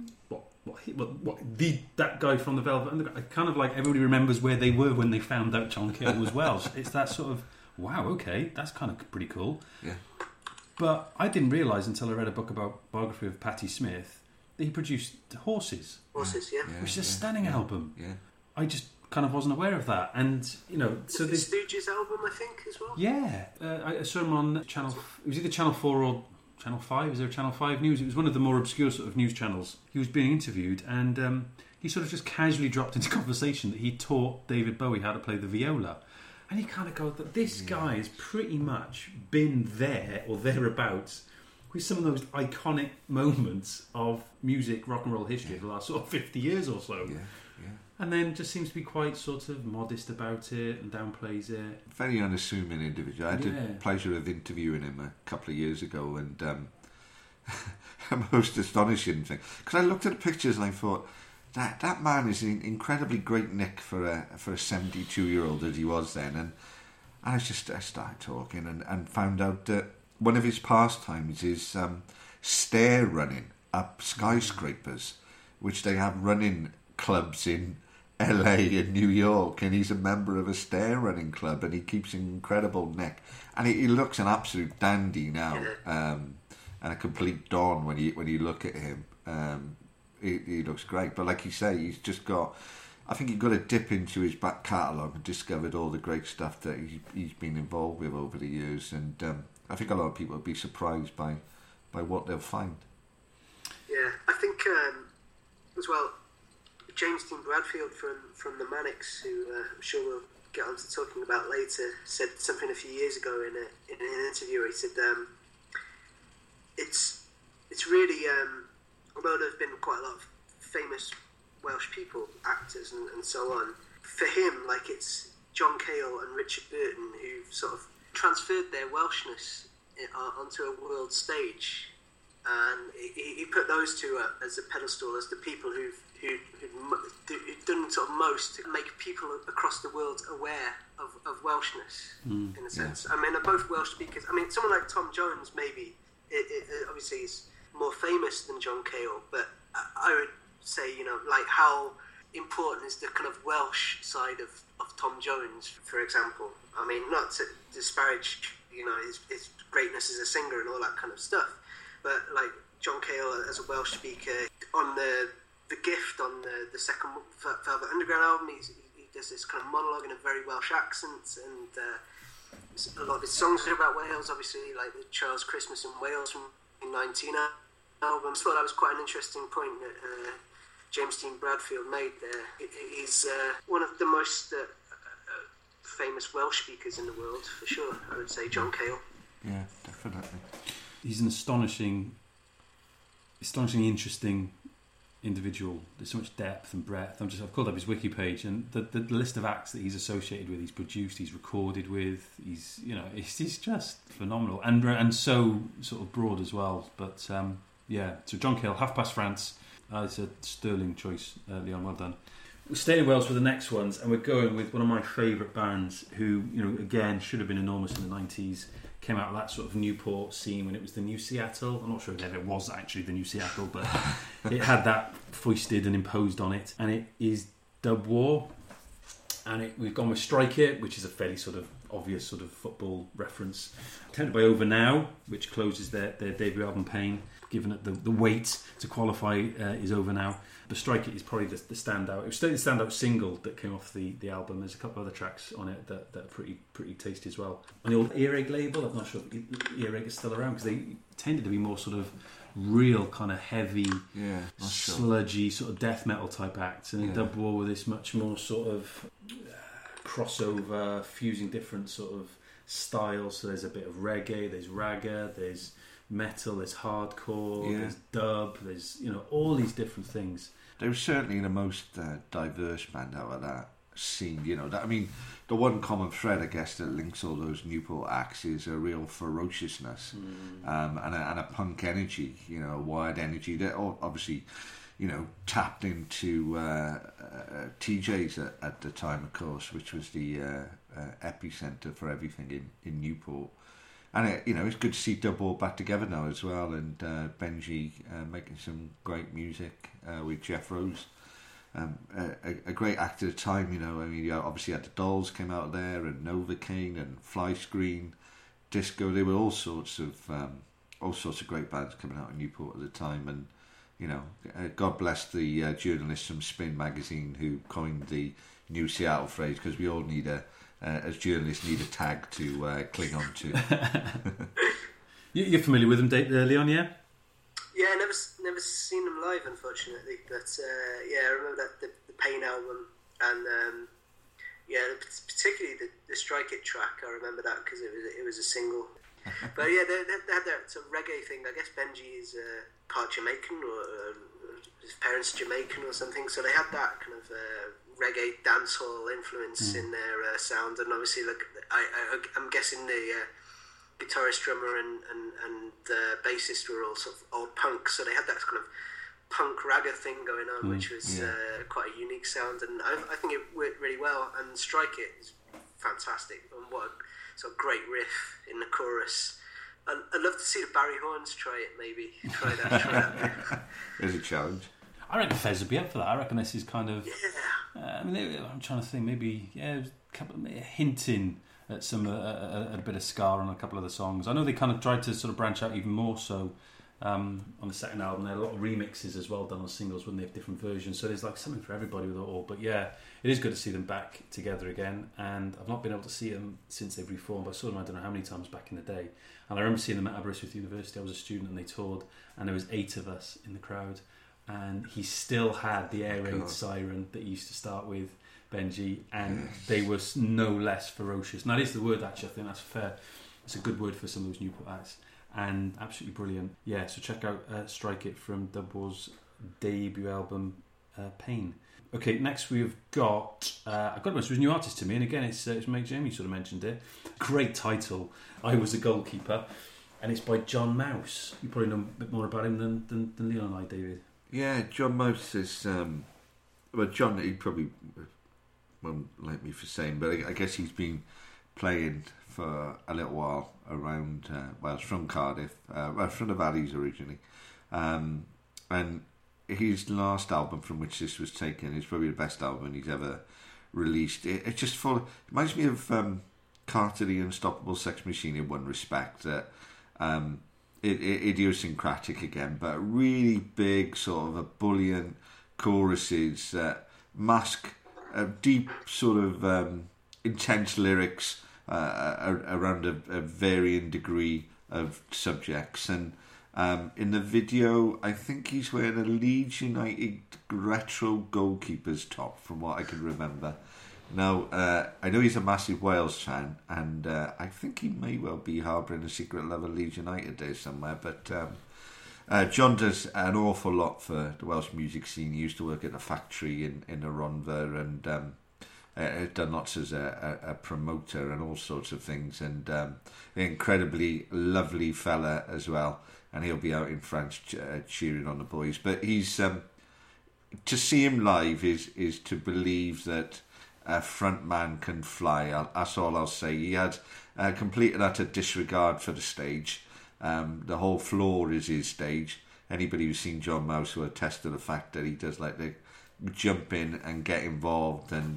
that guy from the Velvet Underground. Kind of like everybody remembers where they were when they found out John Cale was Welsh. It's that sort of, wow, okay, that's kind of pretty cool. Yeah. But I didn't realise until I read a book about biography of Patti Smith that he produced Horses. Horses, yeah. Which is a stunning album. Yeah. I just kind of wasn't aware of that. And, so the Stooges album, I think, as well. Yeah. I saw him on Channel... It was either Channel 4 or Channel 5. Is there a Channel 5 News? It was one of the more obscure sort of news channels. He was being interviewed, and he sort of just casually dropped into conversation that he taught David Bowie how to play the viola. And you kind of go, that this guy has pretty much been there or thereabouts with some of those iconic moments of music, rock and roll history of the last sort of 50 years or so. Yeah. And then just seems to be quite sort of modest about it and downplays it. Very unassuming individual. I had the pleasure of interviewing him a couple of years ago, and the most astonishing thing, because I looked at the pictures and I thought, that man is in incredibly great nick for a 72-year-old as he was then. And I started talking and found out that one of his pastimes is stair running up skyscrapers, which they have running clubs in LA and New York, and he's a member of a stair running club, and he keeps an incredible nick, and he looks an absolute dandy now, and a complete don when you look at him. he looks great. But like you say, he's just got. I think you've got to dip into his back catalogue and discovered all the great stuff that he's been involved with over the years, and I think a lot of people will be surprised by what they'll find. Yeah, I think as well, James Dean Bradfield from the Manics, who I'm sure we'll get on to talking about later, said something a few years ago in an interview where he said it's really, although there's been quite a lot of famous Welsh people, actors and so on, for him, like, it's John Cale and Richard Burton who've sort of transferred their Welshness onto a world stage, and he put those two up as a pedestal as the people who've done sort of most to make people across the world aware of Welshness, in a sense. Yeah. I mean, they're both Welsh speakers. I mean, someone like Tom Jones, maybe, it obviously is more famous than John Cale, but I would say, you know, like, how important is the kind of Welsh side of Tom Jones, for example. I mean, not to disparage, you know, his greatness as a singer and all that kind of stuff, but like John Cale as a Welsh speaker on the Gift, on the second Velvet Underground album, he does this kind of monologue in a very Welsh accent, and a lot of his songs are about Wales, obviously, like the Charles Christmas in Wales from 19 album. I thought that was quite an interesting point that James Dean Bradfield made there. He's one of the most famous Welsh speakers in the world, for sure, I would say, John Cale. Yeah, definitely. He's an astonishingly interesting individual. There's so much depth and breadth. I've called up his wiki page, and the list of acts that he's associated with, he's produced, he's recorded with, he's just phenomenal, and so sort of broad as well. But so John Cale, Half Past France. It's a sterling choice, Leon. Well done. We're staying in Wales for the next ones, and we're going with one of my favourite bands, who, you know, again should have been enormous in the 90s. Came out of that sort of Newport scene when it was the New Seattle. I'm not sure if it was actually the New Seattle, but it had that foisted and imposed on it. And it is Dub War. And we've gone with Strike It, which is a fairly sort of obvious sort of football reference. Tempted by Over Now, which closes their debut album Pain. Given it the weight to qualify is Over Now. But Strike It is probably the standout. It was still the standout single that came off the album. There's a couple of other tracks on it that are pretty tasty as well. On the old Earache label, I'm not sure if Earache is still around, because they tended to be more sort of real kind of heavy, sludgy sort of death metal type acts, and in Dub War with this much more sort of crossover, fusing different sort of styles. So there's a bit of reggae, there's ragga, there's metal, there's hardcore, there's dub, there's, you know, all these different things. They were certainly the most diverse band out of that scene. You know, I mean, the one common thread, I guess, that links all those Newport acts is a real ferociousness and a punk energy. You know, a wired energy that obviously, you know, tapped into TJ's at the time, of course, which was the epicenter for everything in Newport. And it's good to see Dub War back together now as well, and Benji making some great music with Jeff Rose, a great act at the time. You know, I mean, you obviously had the Dolls came out there, and Novocaine and Fly Screen, Disco. There were all sorts of great bands coming out in Newport at the time, and you know, God bless the journalists from Spin magazine who coined the New Seattle phrase, because we all need as journalists need a tag to cling on to. You're familiar with them, Leon, yeah? Yeah, never seen them live, unfortunately. But I remember that the Pain album, and particularly the Strike It track. I remember that because it was a single. But yeah, they had that sort of reggae thing. I guess Benji is part Jamaican, or his parents Jamaican or something. So they had that kind of reggae dancehall influence in their sound, and obviously, like, I'm guessing the guitarist, drummer, and the bassist were all sort of old punk, so they had that kind of punk ragga thing going on, which was quite a unique sound, and I think it worked really well. And Strike It is fantastic, and what a sort of great riff in the chorus. I'd love to see the Barry Horns try it, maybe. Try that. There's a challenge. I reckon Fez would be up for that. I reckon this is kind of... I'm trying to think, maybe, a couple of hinting at some a bit of ska on a couple of the songs. I know they kind of tried to sort of branch out even more so on the second album. There are a lot of remixes as well done on singles when they have different versions. So there's like something for everybody with it all. But yeah, it is good to see them back together again. And I've not been able to see them since they've reformed. I saw them I don't know how many times back in the day. And I remember seeing them at Aberystwyth University. I was a student and they toured, and there was 8 of us in the crowd. And he still had the air raid siren that he used to start with, Benji, and they were no less ferocious. And that is the word, actually. I think that's fair. It's a good word for some of those Newport acts. And absolutely brilliant. Yeah, so check out Strike It from Dub War's debut album, Pain. Okay, next we've got I've got a new artist to me, and again it's Meg Jamie sort of mentioned it. Great title, I Was a Goalkeeper, and it's by John Mouse. You probably know a bit more about him than Leon and I, David. Yeah, John Mouse is well, John, he probably won't like me for saying, but I guess he's been playing for a little while around Wales, from Cardiff, from the Valleys originally, and his last album from which this was taken is probably the best album he's ever released. It just reminds me of Carter the Unstoppable Sex Machine in one respect, that idiosyncratic again, but really big sort of ebullient choruses that mask deep sort of intense lyrics around a varying degree of subjects. And in the video, I think he's wearing a Leeds United retro goalkeeper's top, from what I can remember. Now, I know he's a massive Wales fan, and I think he may well be harbouring a secret love of Leeds United there somewhere, but John does an awful lot for the Welsh music scene. He used to work at a factory in the Rhondda, and done lots as a promoter and all sorts of things, and an incredibly lovely fella as well, and he'll be out in France cheering on the boys. But he's to see him live is to believe that a front man can fly. That's all I'll say. He had complete and utter disregard for the stage. The whole floor is his stage. Anybody who's seen John Mouse will attest to the fact that he does like to jump in and get involved, and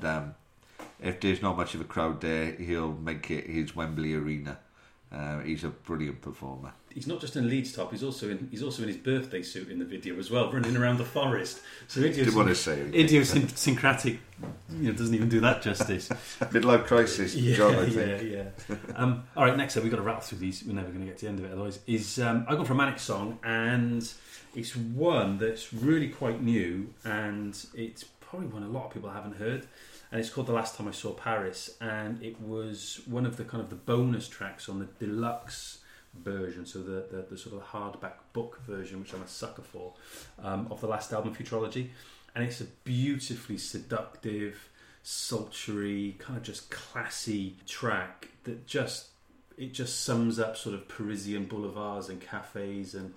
if there's not much of a crowd there, he'll make it his Wembley Arena. He's a brilliant performer. He's not just in Leeds top; he's also in his birthday suit in the video as well, running around the forest. So idiosyncratic, doesn't even do that justice. Midlife crisis, John. I think. Yeah. All right, next up we've got to rattle through these. We're never going to get to the end of it. Otherwise, I've gone for a Manic song, and it's one that's really quite new, and it's probably one a lot of people haven't heard. And it's called The Last Time I Saw Paris, and it was one of the kind of the bonus tracks on the deluxe version, so the sort of hardback book version, which I'm a sucker for, of the last album, Futurology. And it's a beautifully seductive, sultry, kind of just classy track that just sums up sort of Parisian boulevards and cafes and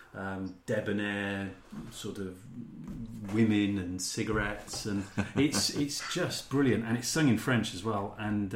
debonair sort of women and cigarettes, and it's just brilliant, and it's sung in French as well, and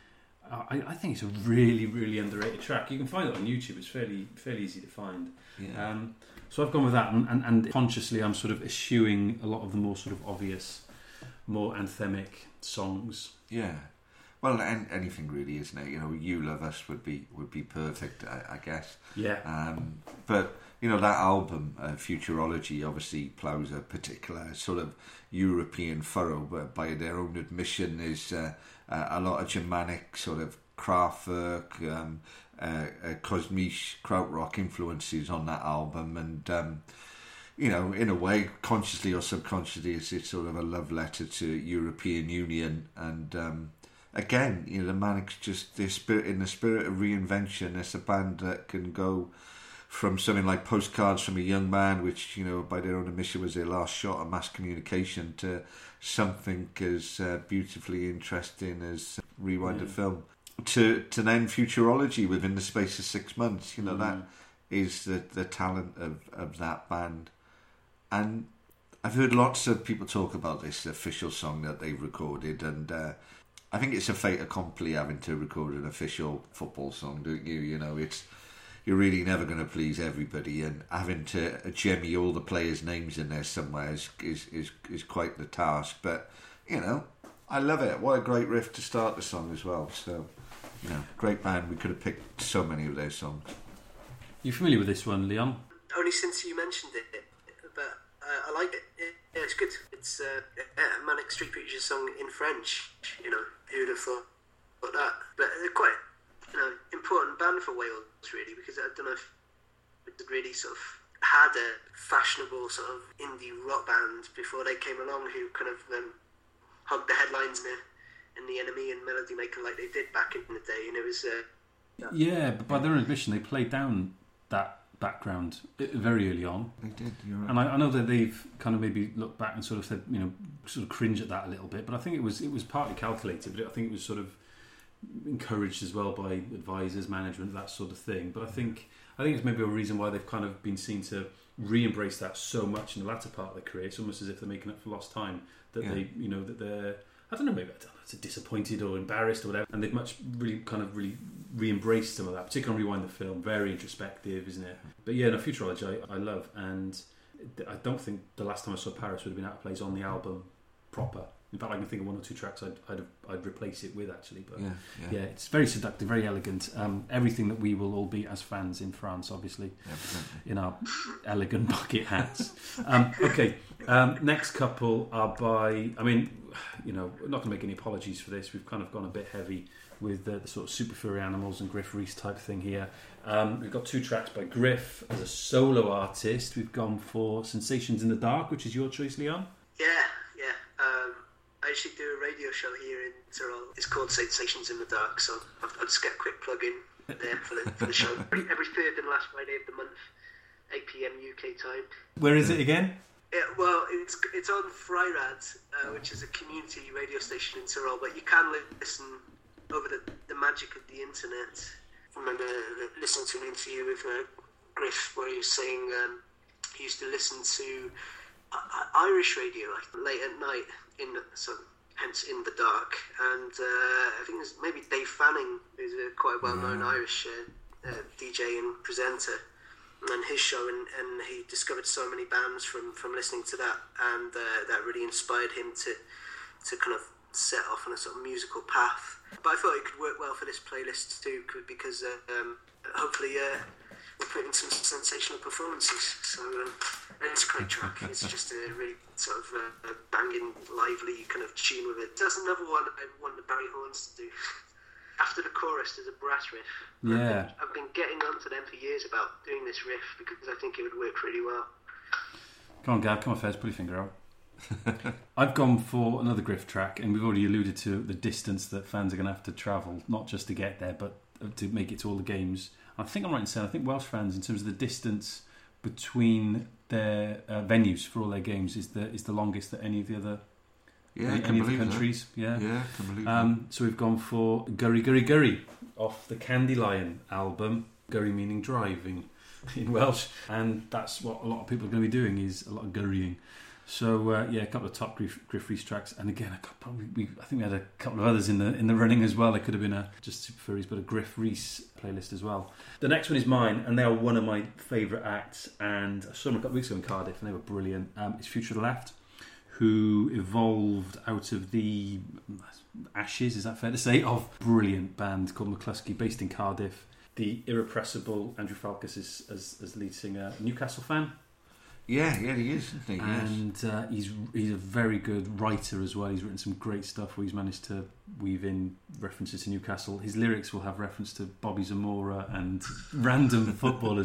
I think it's a really, really underrated track. You can find it on YouTube. It's fairly easy to find. Yeah. So I've gone with that, and consciously I'm sort of eschewing a lot of the more sort of obvious, more anthemic songs. Yeah. Well, anything really, isn't it? You Love Us would be perfect, I guess. Yeah. But that album, Futurology, obviously ploughs a particular sort of European furrow, but by their own admission is a lot of Germanic sort of Kraftwerk, Kosmisch, krautrock influences on that album, and in a way, consciously or subconsciously, it's sort of a love letter to European Union, and again, the Manics just in the spirit of reinvention. It's a band that can go from something like Postcards from a Young Man, which, by their own admission was their last shot at mass communication, to something as beautifully interesting as Rewind a Film. To then Futurology within the space of 6 months. That is the talent of that band. And I've heard lots of people talk about this official song that they've recorded, and I think it's a fait accompli having to record an official football song, don't you? You're really never going to please everybody, and having to jemmy all the players' names in there somewhere is quite the task. But I love it. What a great riff to start the song as well. So, great band. We could have picked so many of their songs. You familiar with this one, Leon? only since you mentioned it, but I like it. Yeah, it's good. It's a Manic Street Preachers song in French. You know, who'd have thought that? But they're quite, important band for Wales, really, because I don't know if it really sort of had a fashionable sort of indie rock band before they came along, who kind of hugged the headlines in the NME and Melody Maker like they did back in the day, and it was. Yeah, but by their own admission, they played down that background very early on. They did, you're right. And I know that they've kind of maybe looked back and sort of said, sort of cringe at that a little bit, but I think it was partly calculated, but I think it was sort of encouraged as well by advisors, management, that sort of thing. But I think it's maybe a reason why they've kind of been seen to re-embrace that so much in the latter part of their career. It's almost as if they're making up for lost time, that they, that they're, I don't know, maybe it's disappointed or embarrassed or whatever, and they've really re-embraced some of that, particularly on Rewind the Film. Very introspective, isn't it? But yeah, no, Futurology I love, and I don't think the last time I saw Paris would have been out of place on the album proper. In fact, I can think of one or two tracks I'd replace it with, actually. But yeah, it's very seductive, very elegant. Everything that we will all be as fans in France, obviously, in our elegant bucket hats. Okay, next couple are by. I mean, we're not going to make any apologies for this. We've kind of gone a bit heavy with the sort of Super Furry Animals and Griff Rhys type thing here. We've got two tracks by Griff as a solo artist. We've gone for Sensations in the Dark, which is your choice, Leon. Yeah. I actually do a radio show here in Tyrol. It's called Sensations in the Dark, so I'll just get a quick plug in there for the show. Every third and last Friday of the month, 8 p.m. UK time. Where is it again? Yeah, well, it's on Freirad, which is a community radio station in Tyrol, but you can listen over the magic of the internet. I remember listening to an interview with Griff where he was saying he used to listen to Irish radio late at night, hence in the dark, and I think it's maybe Dave Fanning, who's a quite well-known Irish DJ and presenter, and his show, and he discovered so many bands from listening to that, and that really inspired him to kind of set off on a sort of musical path. But I thought it could work well for this playlist too, because hopefully we're putting some sensational performances. So it's a great track. It's just a really sort of banging, lively kind of tune with it. There's another one I want the Barry Horns to do. After the chorus, there's a brass riff. Yeah. I've been getting onto them for years about doing this riff because I think it would work really well. Come on, Gav, come on first, put your finger out. I've gone for another Griff track, and we've already alluded to the distance that fans are going to have to travel, not just to get there, but to make it to all the games. I think I'm right in saying, I think Welsh fans, in terms of the distance between their venues for all their games, is the longest that any of the other any of the countries. That. Yeah, can believe that. So we've gone for Gurry Gurry Gurry off the Candylion album. Gurry meaning driving in Welsh, and that's what a lot of people are going to be doing, is a lot of gurrying. So a couple of top Griff Rhys tracks, and again, I think we had a couple of others in the running as well. There could have been just Super Furries, but a Griff Rhys playlist as well. The next one is mine, and they are one of my favourite acts, and I saw them a couple of weeks ago in Cardiff, and they were brilliant. It's Future of the Left, who evolved out of the ashes, is that fair to say, of a brilliant band called McCluskey, based in Cardiff. The irrepressible Andrew Falkis is as lead singer, Newcastle fan. Yeah, he is, isn't he? And he's a very good writer as well. He's written some great stuff where he's managed to weave in references to Newcastle. His lyrics will have reference to Bobby Zamora and random footballers.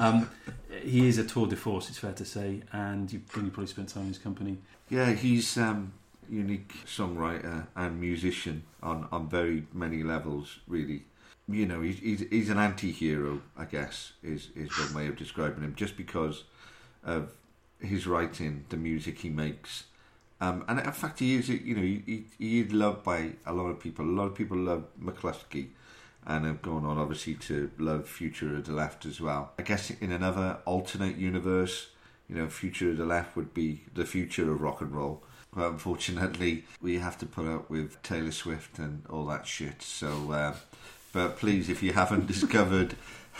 He is a tour de force, it's fair to say, and you probably spent time in his company. Yeah, he's unique songwriter and musician on very many levels, really. He's an anti-hero, I guess, is one way of describing him, just because of his writing, the music he makes, and in fact he is. He is loved by a lot of people. A lot of people love McCluskey, and have gone on obviously to love Future of the Left as well. I guess in another alternate universe, Future of the Left would be the future of rock and roll. But unfortunately, we have to put up with Taylor Swift and all that shit. So, but please, if you haven't discovered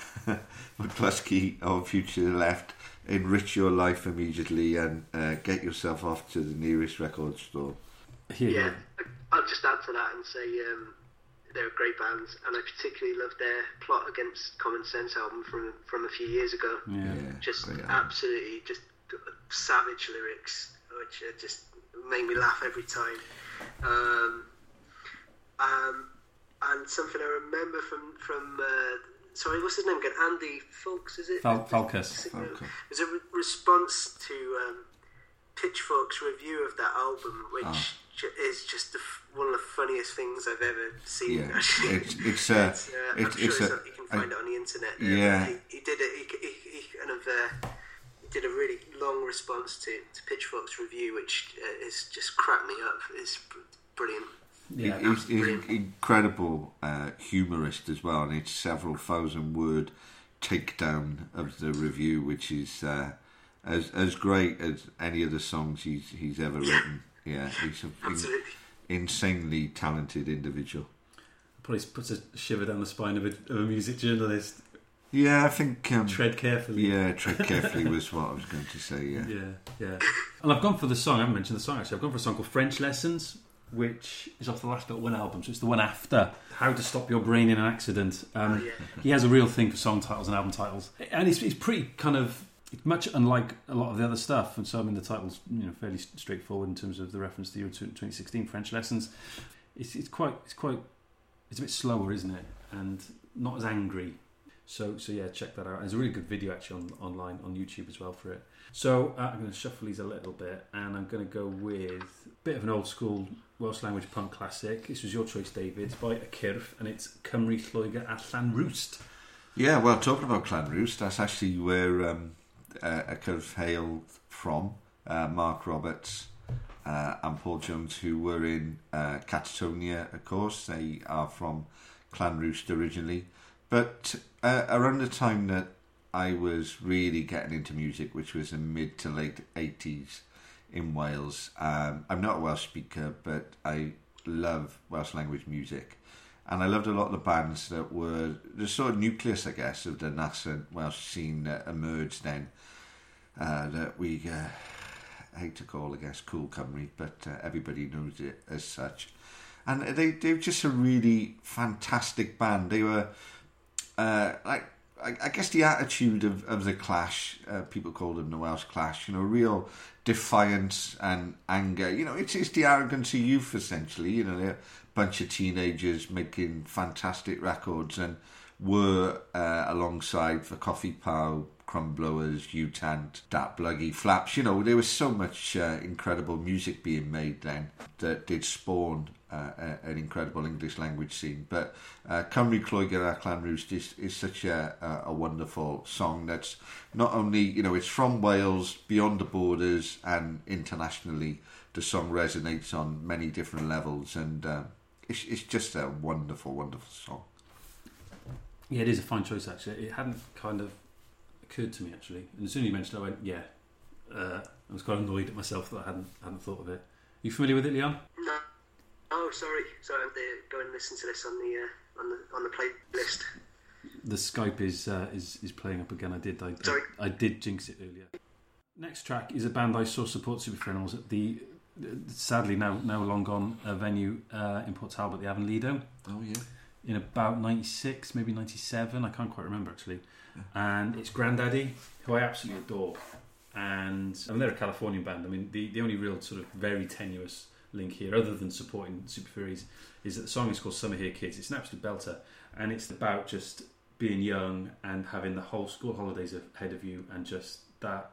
McCluskey or Future of the Left, enrich your life immediately and get yourself off to the nearest record store. Yeah, I'll just add to that and say they're a great band, and I particularly love their Plot Against Common Sense album from a few years ago. Yeah. Just absolutely just savage lyrics, which just make me laugh every time. And something I remember from sorry, what's his name again? Andy Folks, is it? Falkus. It was a response to Pitchfork's review of that album, which is just one of the funniest things I've ever seen. Yeah. Actually, I'm sure you can find it on the internet. Yeah. He did it. He kind of did a really long response to Pitchfork's review, which is just cracked me up. It's brilliant. Yeah, he's an incredible humorist as well, and it's several thousand word takedown of the review, which is as great as any of the songs he's ever written. Yeah, he's an insanely talented individual. Probably puts a shiver down the spine of a music journalist. Yeah, I think tread carefully. Yeah, tread carefully was what I was going to say. Yeah. And I've gone for the song. I haven't mentioned the song actually. I've gone for a song called French Lessons, which is off the Last But One album, so it's the one after How to Stop Your Brain in an Accident. He has a real thing for song titles and album titles, and it's pretty kind of much unlike a lot of the other stuff. And so I mean the title's fairly straightforward in terms of the reference to the year 2016, French Lessons. It's a bit slower, isn't it, and not as angry. So yeah, check that out. There's a really good video actually online on YouTube as well for it. So I'm going to shuffle these a little bit, and I'm going to go with a bit of an old school Welsh language punk classic. This was your choice, David. It's by Y Cyrff, and it's Cymru Lloegr a Llanrwst. Yeah, well, talking about Llanrwst, that's actually where Y Cyrff hailed from. Mark Roberts and Paul Jones, who were in Catatonia, of course. They are from Llanrwst originally. But around the time that I was really getting into music, which was in mid to late 80s in Wales, I'm not a Welsh speaker, but I love Welsh language music. And I loved a lot of the bands that were the sort of nucleus, I guess, of the nascent Welsh scene that emerged then, that we hate to call, I guess, Cool Cymru, but everybody knows it as such. And they were just a really fantastic band. They were I guess the attitude of the Clash, people call them the Welsh Clash, real defiance and anger. It's the arrogance of youth, essentially. They're a bunch of teenagers making fantastic records, and were alongside the Coffee Pow, Crumblowers, U-Tant, Dat Bluggy, Flaps. There was so much incredible music being made then that did spawn an incredible English language scene. But Cymru Lloegr a Llanrwst is such a wonderful song that's not only, it's from Wales, beyond the borders, and internationally the song resonates on many different levels, and it's just a wonderful, wonderful song. Yeah, it is a fine choice actually. It hadn't kind of occurred to me actually, and as soon as you mentioned it, I went, yeah. I was quite annoyed at myself that I hadn't thought of it. Are you familiar with it, Leon? No. Oh, sorry. So I have to go and listen to this on the playlist. The Skype is playing up again. I did jinx it earlier. Next track is a band I saw support Super Animals at the sadly now long gone venue in Port Talbot, the Avon Oh yeah. In about 96, maybe 97, I can't quite remember actually. And it's Grandaddy, who I absolutely adore. And they're a Californian band. I mean, the only real sort of very tenuous link here, other than supporting Super Furies, is that the song is called Summer Here Kids. It's an absolute belter, and it's about just being young and having the whole school holidays ahead of you, and just that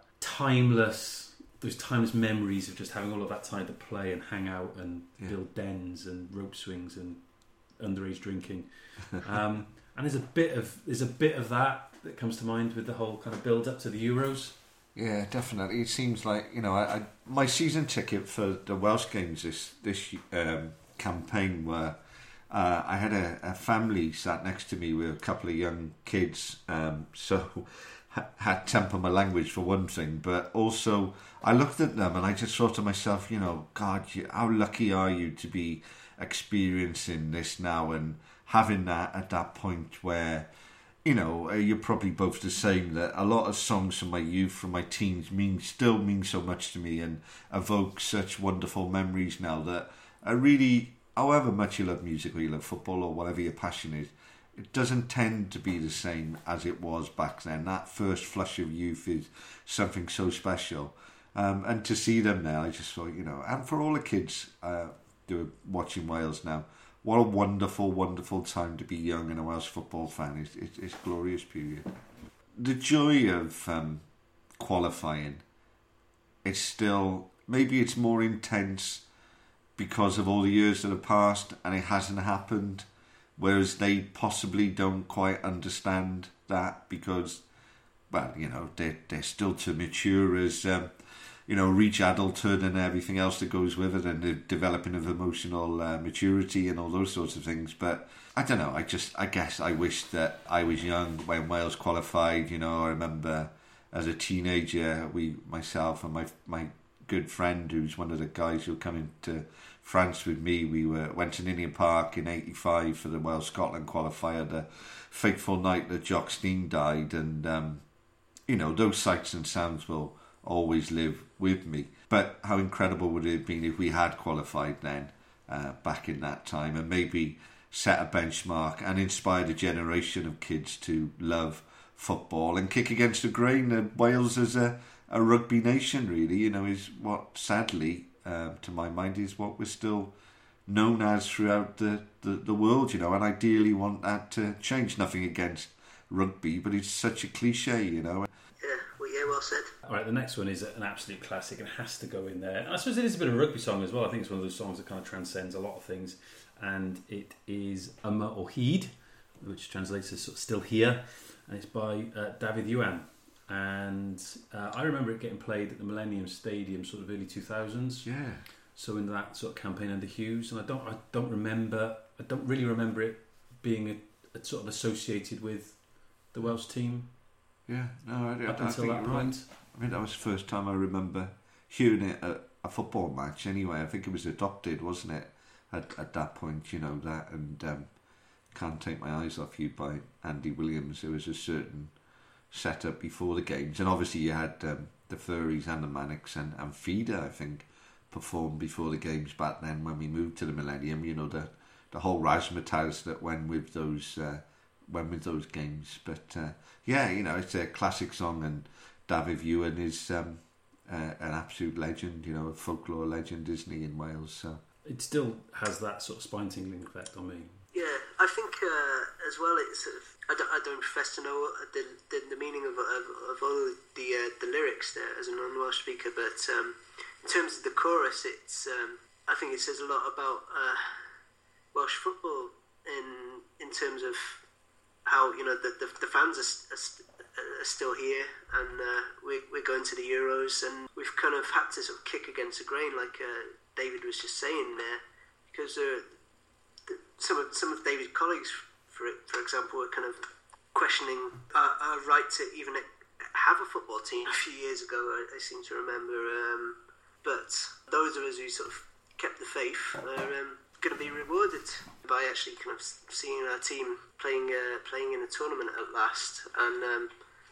those timeless memories of just having all of that time to play and hang out and build dens and rope swings and underage drinking. And there's a bit of that comes to mind with the whole kind of build up to the Euros. Yeah, definitely. It seems like my season ticket for the Welsh games this campaign were I had a family sat next to me with a couple of young kids, so had temper my language for one thing, but also I looked at them and I just thought to myself, God, how lucky are you to be experiencing this now and having that at that point where you're probably both the same, that a lot of songs from my youth, from my teens, mean so much to me and evoke such wonderful memories now that are really however much you love music or you love football or whatever your passion is, it doesn't tend to be the same as it was back then. That first flush of youth is something so special. And to see them now, I just thought, and for all the kids who are watching Wales now, what a wonderful, wonderful time to be young and a Welsh football fan. It's a glorious period. The joy of qualifying, it's still, maybe it's more intense because of all the years that have passed and it hasn't happened, whereas they possibly don't quite understand that because, well, they're still too mature as, reach adulthood and everything else that goes with it, and the developing of emotional maturity and all those sorts of things. But I don't know, I guess I wish that I was young when Wales qualified. I remember as a teenager, myself and my good friend, who's one of the guys who come into France with me, we went to Ninian Park in '85 for the Wales-Scotland qualifier, the fateful night that Jock Stein died, and those sights and sounds will always live with me. But how incredible would it have been if we had qualified then, back in that time, and maybe set a benchmark and inspired a generation of kids to love football and kick against the grain that Wales as a rugby nation really, is what sadly, to my mind, is what we're still known as throughout the world, and ideally want that to change. Nothing against rugby, but it's such a cliche, Well said. All right, the next one is an absolute classic and has to go in there. I suppose it is a bit of a rugby song as well. I think it's one of those songs that kind of transcends a lot of things, and it is Yma o Hyd, which translates as sort of still here, and it's by David Yuan. And I remember it getting played at the Millennium Stadium sort of early 2000s. Yeah. So in that sort of campaign under Hughes, and I don't really remember it being a sort of associated with the Welsh team. Yeah, no, up I until think that you're point. Right. I mean, that was the first time I remember hearing it at a football match. Anyway, I think it was adopted, wasn't it? At that point, that, and Can't Take My Eyes Off You by Andy Williams. There was a certain setup before the games, and obviously you had the Furries and the Manics and Feeder, I think, performed before the games back then when we moved to the Millennium. The whole razzmatazz that went with those games. But it's a classic song, and David Ewan is an absolute legend, a folklore legend, isn't he, in Wales? So it still has that sort of spine-tingling effect on me. Yeah, I think as well, it's sort of, I don't profess to know the meaning of all the lyrics there as a non-Welsh speaker, but in terms of the chorus, it's I think it says a lot about Welsh football in terms of how the fans are still here, and we're going to the Euros, and we've kind of had to sort of kick against the grain, like David was just saying there, because some of David's colleagues, for example, were kind of questioning our right to even have a football team a few years ago. I seem to remember, but those of us who sort of kept the faith are going to be rewarded by actually kind of seeing our team playing in a tournament at last, and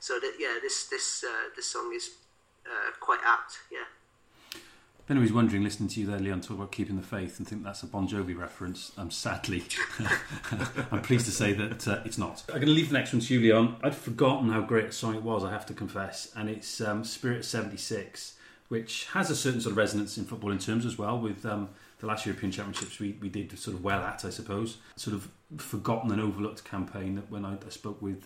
this song is quite apt. Yeah. If anybody's wondering, listening to you there, Leon, talk about keeping the faith and think that's a Bon Jovi reference, sadly, I'm pleased to say that it's not. I'm going to leave the next one to you, Leon. I'd forgotten how great a song it was, I have to confess, and it's Spirit 76, which has a certain sort of resonance in footballing terms as well, with the last European Championships we did sort of well at, I suppose. Sort of forgotten and overlooked campaign that when I spoke with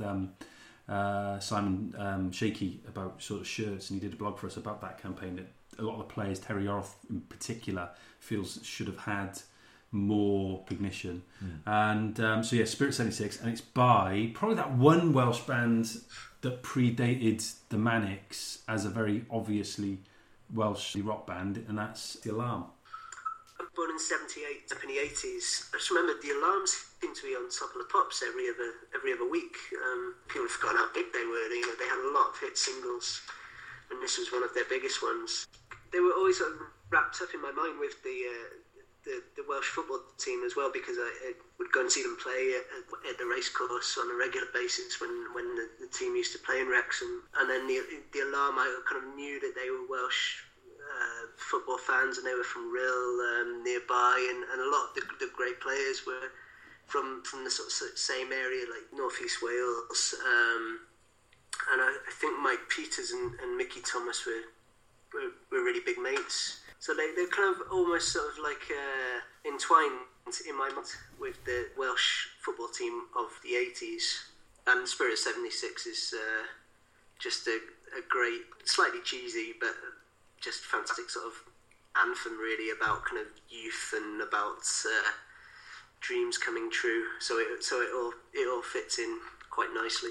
Simon Shaky about sort of shirts, and he did a blog for us about that campaign, that a lot of the players, Terry Orth in particular, feels should have had more recognition. And Spirit 76, and it's by probably that one Welsh band that predated the Manics as a very obviously Welsh rock band, and that's The Alarm. I'm born in '78, up in the '80s. I just remember The Alarms seemed to be on top of the pops every other week. People have forgotten how big they were. They had a lot of hit singles, and this was one of their biggest ones. They were always sort of wrapped up in my mind with the Welsh football team as well, because I would go and see them play at the racecourse on a regular basis when the team used to play in Wrexham. And then the Alarm, I kind of knew that they were Welsh football fans, and they were from real nearby, and a lot of the great players were from the sort of same area, like North East Wales. And I think Mike Peters and Mickey Thomas were really big mates. So they're kind of almost sort of like entwined in my mind with the Welsh football team of the 80s. And Spirit of 76 is just a great, slightly cheesy, but just fantastic sort of anthem, really, about kind of youth and about dreams coming true. So it all fits in quite nicely.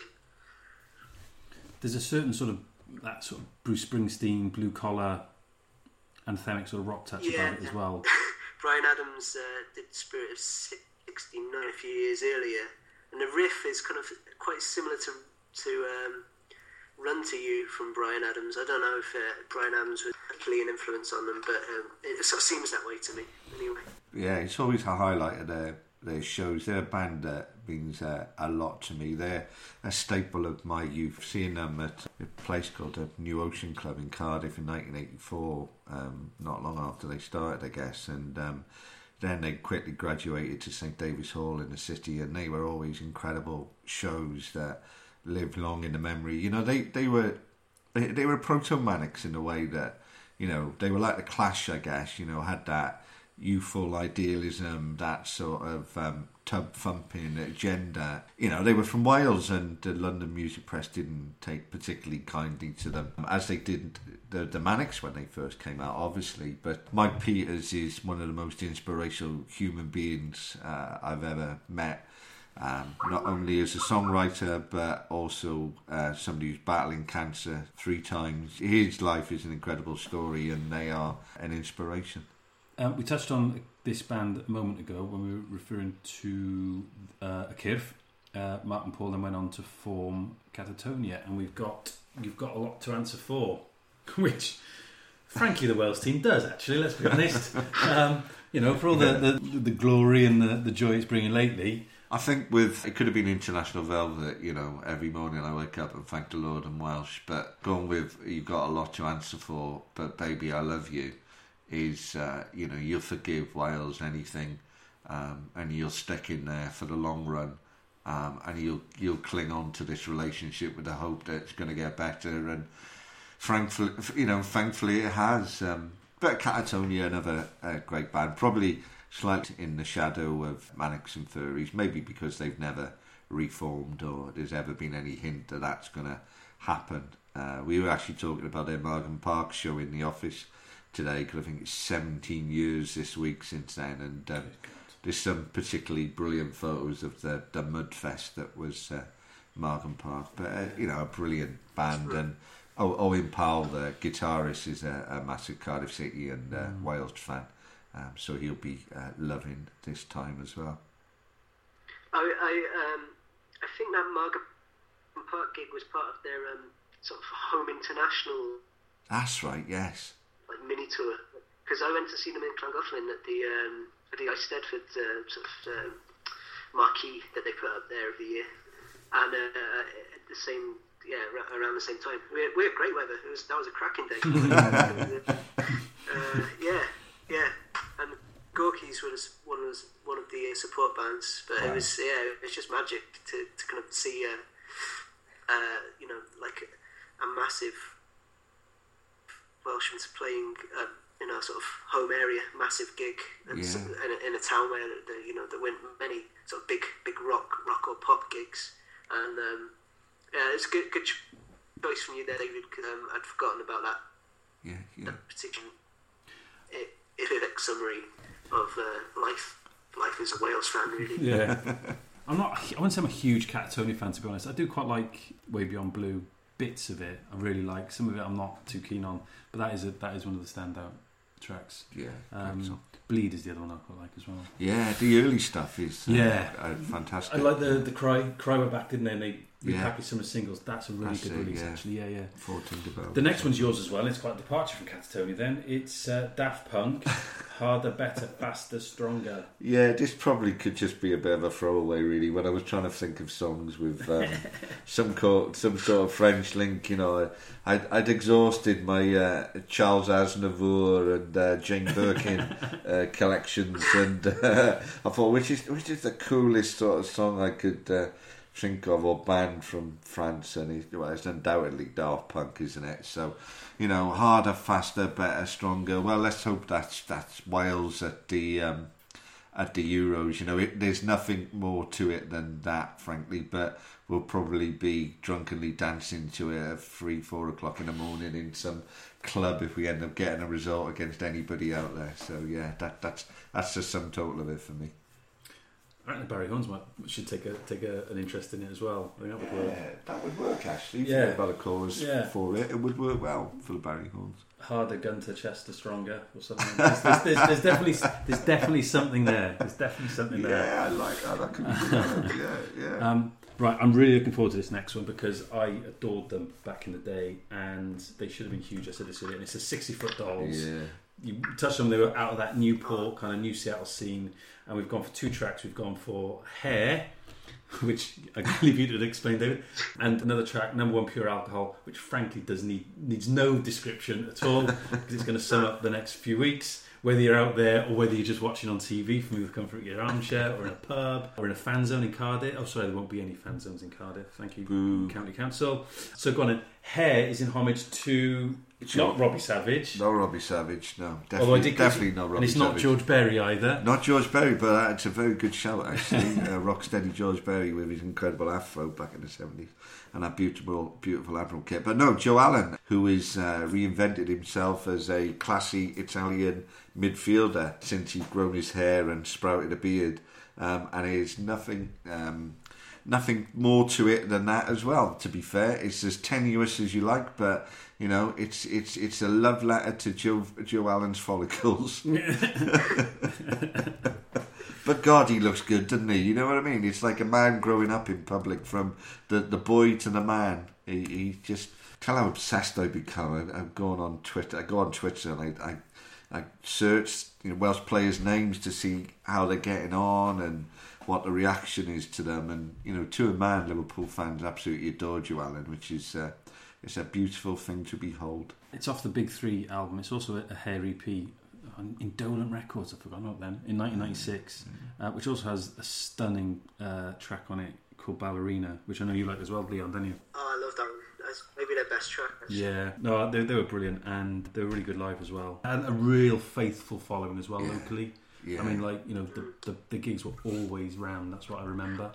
There's a certain sort of that sort of Bruce Springsteen blue collar anthemic sort of rock touch about it as well. Bryan Adams did Spirit of 69 a few years earlier, and the riff is kind of quite similar to Run to You from Bryan Adams. I don't know if Bryan Adams was actually an influence on them, but it sort of seems that way to me anyway. Yeah, it's always a highlight of their shows. They're a band that means a lot to me. They're a staple of my youth. Seeing them at a place called the New Ocean Club in Cardiff in 1984, not long after they started, I guess, and then they quickly graduated to St David's Hall in the city, and they were always incredible shows that lived long in the memory. You know, they were proto-Manics in a way that, you know, they were like the Clash, I guess, you know, had that youthful idealism, that sort of tub-thumping agenda. You know, they were from Wales, and the London Music Press didn't take particularly kindly to them, as they did the Manics when they first came out, obviously. But Mike Peters is one of the most inspirational human beings I've ever met. Not only as a songwriter, but also somebody who's battling cancer 3 times. His life is an incredible story, and they are an inspiration. We touched on this band a moment ago when we were referring to a Cyrff. Mark and Paul then went on to form Catatonia, and you've got a lot to answer for, which frankly the Wales team does, actually, let's be honest. You know, for all the glory and the joy it's bringing lately. I think it could have been International Velvet, you know, every morning I wake up and thank the Lord in Welsh, but going with You've Got a Lot to Answer For, but Baby I Love You, is, you know, you'll forgive Wales anything, and you'll stick in there for the long run, and you'll cling on to this relationship with the hope that it's going to get better, and thankfully it has. But Catatonia, another great band, probably slightly in the shadow of Manics and Furries, maybe because they've never reformed or there's ever been any hint that that's going to happen. We were actually talking about their Margam Park show in the office today, because I think it's 17 years this week since then, and there's some particularly brilliant photos of the Mudfest that was Margam Park, but you know, a brilliant band. And Owen Powell, the guitarist, is a massive Cardiff City and Wales fan, so he'll be loving this time as well. I think that Margam Park gig was part of their sort of Home International. That's right, yes. Like mini tour, because I went to see them in Llangollen at the Eisteddfod sort of marquee that they put up there every year, and at the same around the same time. We had great weather. That was a cracking day. And Gorky's was one of the support bands, but wow. It was just magic to kind of see you know, like a massive Welshman playing in a sort of home area, massive gig, and in a town where there weren't many sort of big rock or pop gigs, and it's a good choice from you there, David, because I'd forgotten about that. That particular perfect summary of life as a Wales fan, really. Yeah, I wouldn't say I'm a huge Catatonia fan, to be honest. I do quite like Way Beyond Blue. Bits of it I really like. Some of it I'm not too keen on, but that is one of the standout tracks. Bleed is the other one I quite like as well. Yeah, the early stuff is fantastic. I like the Cry were back, didn't they? And they repackaged some of the singles. That's a really good release, actually. Yeah. 14 to go. The next one's yours as well. It's quite a departure from Catatonia. Then it's Daft Punk, Harder, better, faster, stronger. Yeah, this probably could just be a bit of a throwaway, really. When I was trying to think of songs with some sort of French link, you know, I'd exhausted my Charles Aznavour and Jane Birkin collections, and I thought, which is the coolest sort of song I could think of, or band from France, and it's undoubtedly Daft Punk, isn't it? So, you know, harder, faster, better, stronger. Well, let's hope that's Wales at the Euros. You know, there's nothing more to it than that, frankly. But we'll probably be drunkenly dancing to it at 3-4 o'clock in the morning in some club if we end up getting a result against anybody out there. So yeah, that's the sum total of it for me. I reckon Barry Horns should take an interest in it as well. I think that would work. Yeah, that would work actually. If Yeah. you had about a chorus for it, it would work well for the Barry Horns. Harder, gunter, chester, stronger, or something. There's definitely something there. There's definitely something there. Yeah, I like that. That could be good. Yeah. Right, I'm really looking forward to this next one because I adored them back in the day, and they should have been huge. I said this earlier, and it's a 60-foot Dolls. Yeah. You touched on them, they were out of that Newport kind of New Seattle scene, and we've gone for 2 tracks. We've gone for Hair, which I can leave you to explain, David, and another track, Number One Pure Alcohol, which frankly needs no description at all because it's going to sum up the next few weeks. Whether you're out there or whether you're just watching on TV from your comfort of your armchair, or in a pub, or in a fan zone in Cardiff. Oh, sorry, there won't be any fan zones in Cardiff. Thank you, Boo. County Council. So go on in. Hair is in homage to not Robbie Savage. No Robbie Savage, no. Although I Definitely did, not Robbie and it's Savage. not George Berry either. Not George Berry, but it's a very good shout, actually. Rocksteady George Berry with his incredible afro back in the 70s. And that beautiful Admiral kit. But no, Joe Allen, who has reinvented himself as a classy Italian midfielder since he's grown his hair and sprouted a beard. And there's nothing more to it than that as well, to be fair. It's as tenuous as you like, but, you know, it's a love letter to Joe Allen's follicles. But God, he looks good, doesn't he? You know what I mean? It's like a man growing up in public, from the boy to the man. He just... Tell how obsessed I've become. I'm going on Twitter. I go on Twitter and I search, you know, Welsh players' names to see how they're getting on and what the reaction is to them. And, you know, to a man, Liverpool fans absolutely adore Joe Allen, which is it's a beautiful thing to behold. It's off the Big 3 album. It's also a Hair EP on Indolent Records, I've forgotten about them, in 1996, which also has a stunning track on it called Ballerina, which I know you like as well, Leon, don't you? Oh, I love that one. That's maybe their best track, actually. Yeah, no, they were brilliant, and they were really good live as well. And a real faithful following as well, locally. Yeah. I mean, like, you know, the gigs were always round, that's what I remember.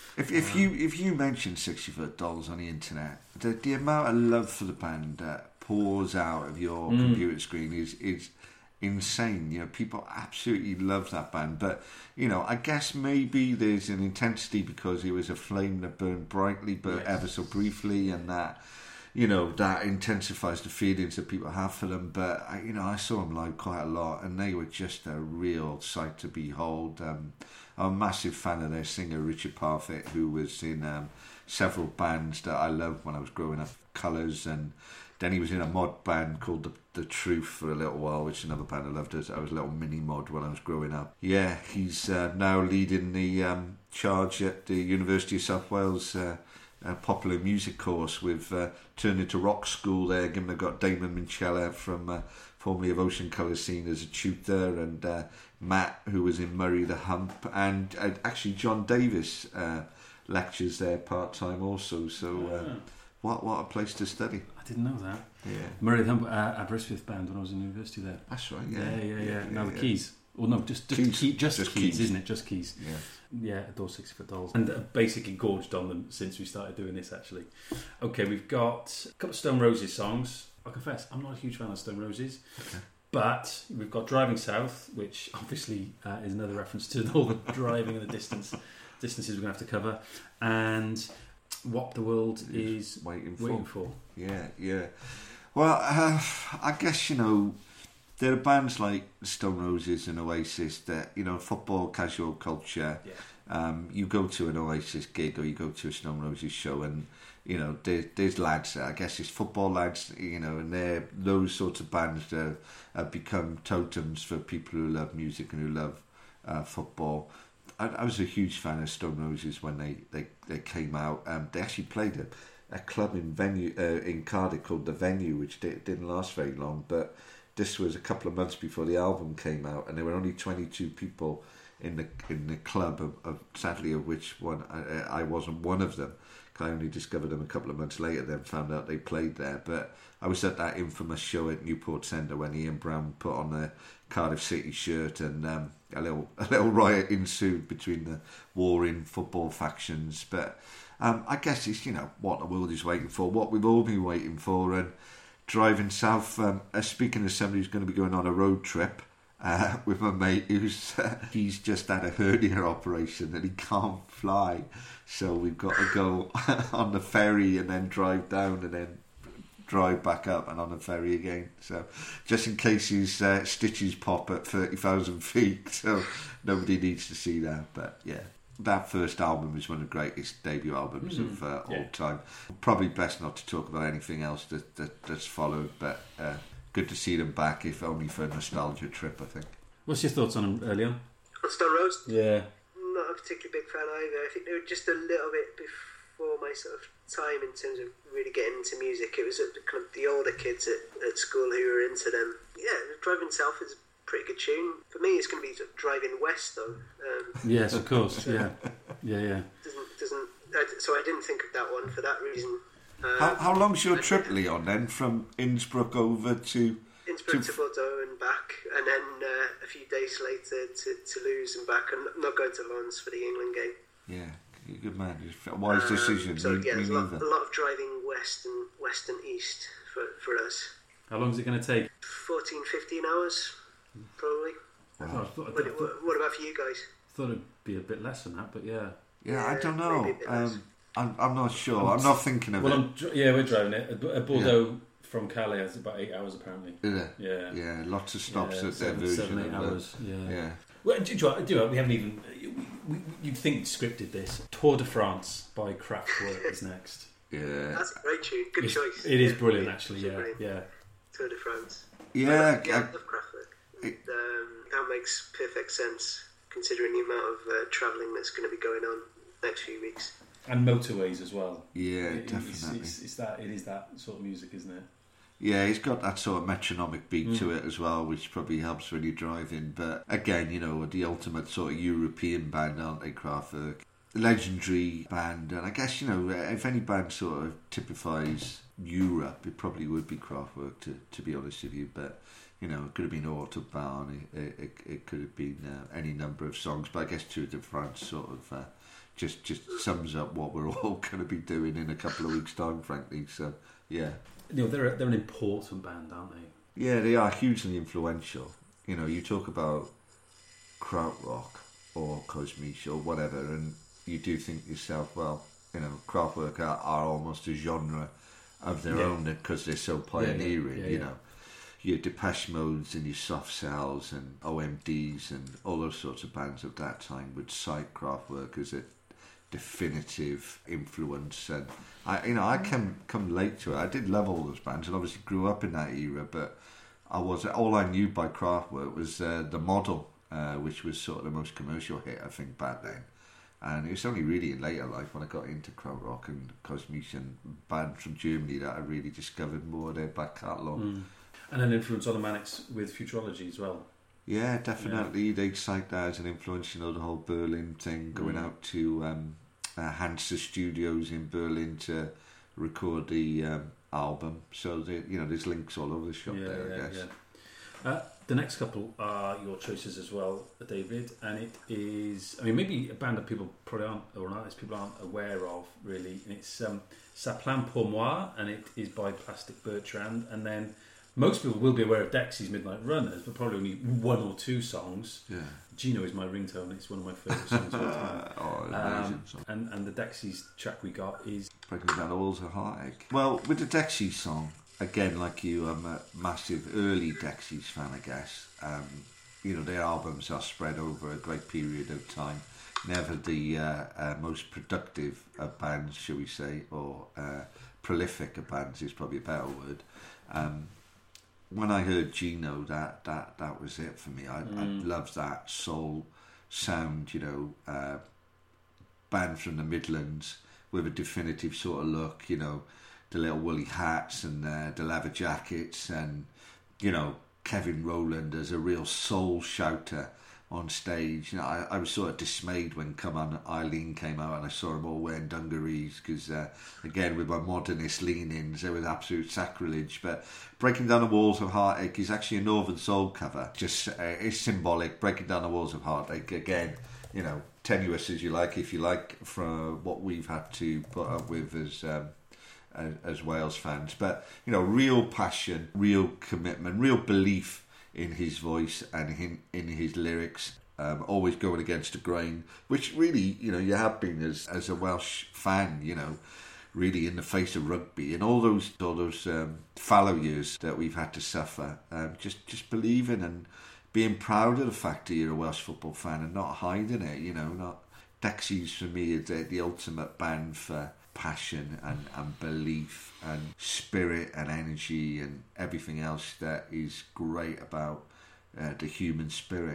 If you mention 60-foot Dolls on the internet, the amount of love for the band that pours out of your computer screen is insane. You know, people absolutely love that band, but, you know, I guess maybe there's an intensity because it was a flame that burned brightly but ever so briefly, and that, you know, that intensifies the feelings that people have for them. But I saw them live quite a lot, and they were just a real sight to behold. I'm a massive fan of their singer Richard Parfitt, who was in several bands that I loved when I was growing up, Colours, and then he was in a mod band called The Truth for a little while, which is another band I loved. I was a little mini mod when I was growing up. Yeah, he's now leading the charge at the University of South Wales popular music course. We've turned into rock school there, given they've got Damon Minchella from formerly of Ocean Colour Scene as a tutor, and Matt, who was in Murray the Hump, and actually John Davis lectures there part-time also. So what a place to study. I didn't know that. Yeah. Murray the Hump, Aberystwyth band when I was in university there. That's right, Yeah. Now the Keys. Well, no, just Keys. Keys, isn't it? Just Keys. Yeah. Yeah, adore 60-foot Dolls. And basically gorged on them since we started doing this, actually. Okay, we've got a couple of Stone Roses songs. I confess, I'm not a huge fan of Stone Roses. Okay. But we've got Driving South, which obviously is another reference to all the driving and the distances we're going to have to cover. And What the World is Waiting For. Yeah. Well, I guess, you know, there are bands like Stone Roses and Oasis that, football casual culture. You go to an Oasis gig or you go to a Stone Roses show, and there's lads there. I guess it's football lads, and they're those sorts of bands that have become totems for people who love music and who love football. I was a huge fan of Stone Roses when they came out. They actually played a club in Cardiff called The Venue, which didn't last very long, but this was a couple of months before the album came out, and there were only 22 people in the club, sadly of which one I wasn't one of them. I only discovered them a couple of months later, then found out they played there. But I was at that infamous show at Newport Centre when Ian Brown put on the Cardiff City shirt, and a little riot ensued between the warring football factions. But I guess it's what the world is waiting for, what we've all been waiting for, and driving south. Speaking of somebody who's going to be going on a road trip with my mate he's just had a hernia operation and he can't fly, so we've got to go on the ferry and then drive down and then drive back up and on the ferry again, so just in case his stitches pop at 30,000 feet, so nobody needs to see that. But yeah, that first album is one of the greatest debut albums of all time. Probably best not to talk about anything else that's followed, but good to see them back, if only for a nostalgia trip, I think. What's your thoughts on them, Leon? On Stone Roses? Yeah. Not a particularly big fan either. I think they were just a little bit before my sort of time in terms of really getting into music. It was kind of the older kids at school who were into them. Yeah, Driving South is a pretty good tune. For me, it's going to be sort of Driving West, though. Yes, of course. Yeah. So I didn't think of that one for that reason. How long's your trip, Leon, then, from Innsbruck over to... Innsbruck to Bordeaux and back, and then a few days later to Toulouse and back. I'm not going to Lens for the England game. Yeah, good man. Wise decision. So yeah, there's a lot of driving west and east for us. How long is it going to take? 14, 15 hours, probably. Wow. What about for you guys? I thought it'd be a bit less than that, but yeah. Yeah, I don't know. I'm not sure. I'm not thinking of it. We're driving it. Bordeaux from Calais has about 8 hours apparently. Is it? Yeah. Yeah, lots of stops at their version. 7-8 hours. Yeah. Well, we haven't even. You'd think scripted this. Tour de France by Kraftwerk is next. Yeah. That's a great tune. Good choice. It is brilliant, actually. Yeah. Tour de France. Yeah. I love Kraftwerk. That makes perfect sense considering the amount of travelling that's going to be going on next few weeks. And motorways as well. Yeah, definitely. It is that sort of music, isn't it? Yeah, he's got that sort of metronomic beat to it as well, which probably helps when you're driving. But again, the ultimate sort of European band, aren't they, Kraftwerk? Legendary band, and I guess, if any band sort of typifies Europe, it probably would be Kraftwerk, to be honest with you. But, it could have been Autobahn, it could have been any number of songs, but I guess Tour de France sort of just sums up what we're all going to be doing in a couple of weeks' time, frankly. So, yeah. They're an important band, aren't they? Yeah, they are hugely influential. You talk about krautrock or Kosmische or whatever, and you do think to yourself, well, Kraftwerk are almost a genre of their own because they're so pioneering. Your Depeche Modes and your Soft Cells and OMDs and all those sorts of bands of that time would cite Kraftwerk as a definitive influence, and I come late to it. I did love all those bands and obviously grew up in that era, but all I knew by Kraftwerk was The Model, which was sort of the most commercial hit I think back then, and it was only really in later life when I got into krautrock and Kosmische and bands from Germany that I really discovered more of their back catalogue. And an influence on the Manics with Futurology as well. Yeah, definitely. Yeah. They cite that as an influence, the whole Berlin thing, going out to Hansa Studios in Berlin to record the album. So, there's links all over the shop there, I guess. Yeah. The next couple are your choices as well, David, and it is, maybe a band that people probably aren't, or an artist people aren't aware of, really, and it's Ça Plane Pour Moi, and it is by Plastic Bertrand, and then most people will be aware of Dexy's Midnight Runners, but probably only one or two songs. Yeah. Gino is my ringtone. It's one of my favourite songs of all time. And the Dexy's track we got is... Breaking Down the Walls of Heartache. Well, with the Dexys song, again, like you, I'm a massive early Dexys fan, I guess. Their albums are spread over a great period of time. Never the most productive of bands, shall we say, or prolific of bands is probably a better word. When I heard Gino, that was it for me. I loved that soul sound, band from the Midlands with a definitive sort of look, the little woolly hats and the leather jackets, and Kevin Rowland as a real soul shouter on stage. I was sort of dismayed when Come On Eileen came out and I saw them all wearing dungarees, because again, with my modernist leanings, it was absolute sacrilege. But Breaking Down the Walls of Heartache is actually a Northern Soul cover. Just it's symbolic. Breaking Down the Walls of Heartache, again, tenuous if you like, from what we've had to put up with as Wales fans. But real passion, real commitment, real belief in his voice and in his lyrics, always going against the grain, which really you have been as a Welsh fan, really in the face of rugby and all those fallow years that we've had to suffer. Just believing and being proud of the fact that you're a Welsh football fan and not hiding it. Not Dexys for me is the ultimate band for passion and belief and spirit and energy and everything else that is great about the human spirit.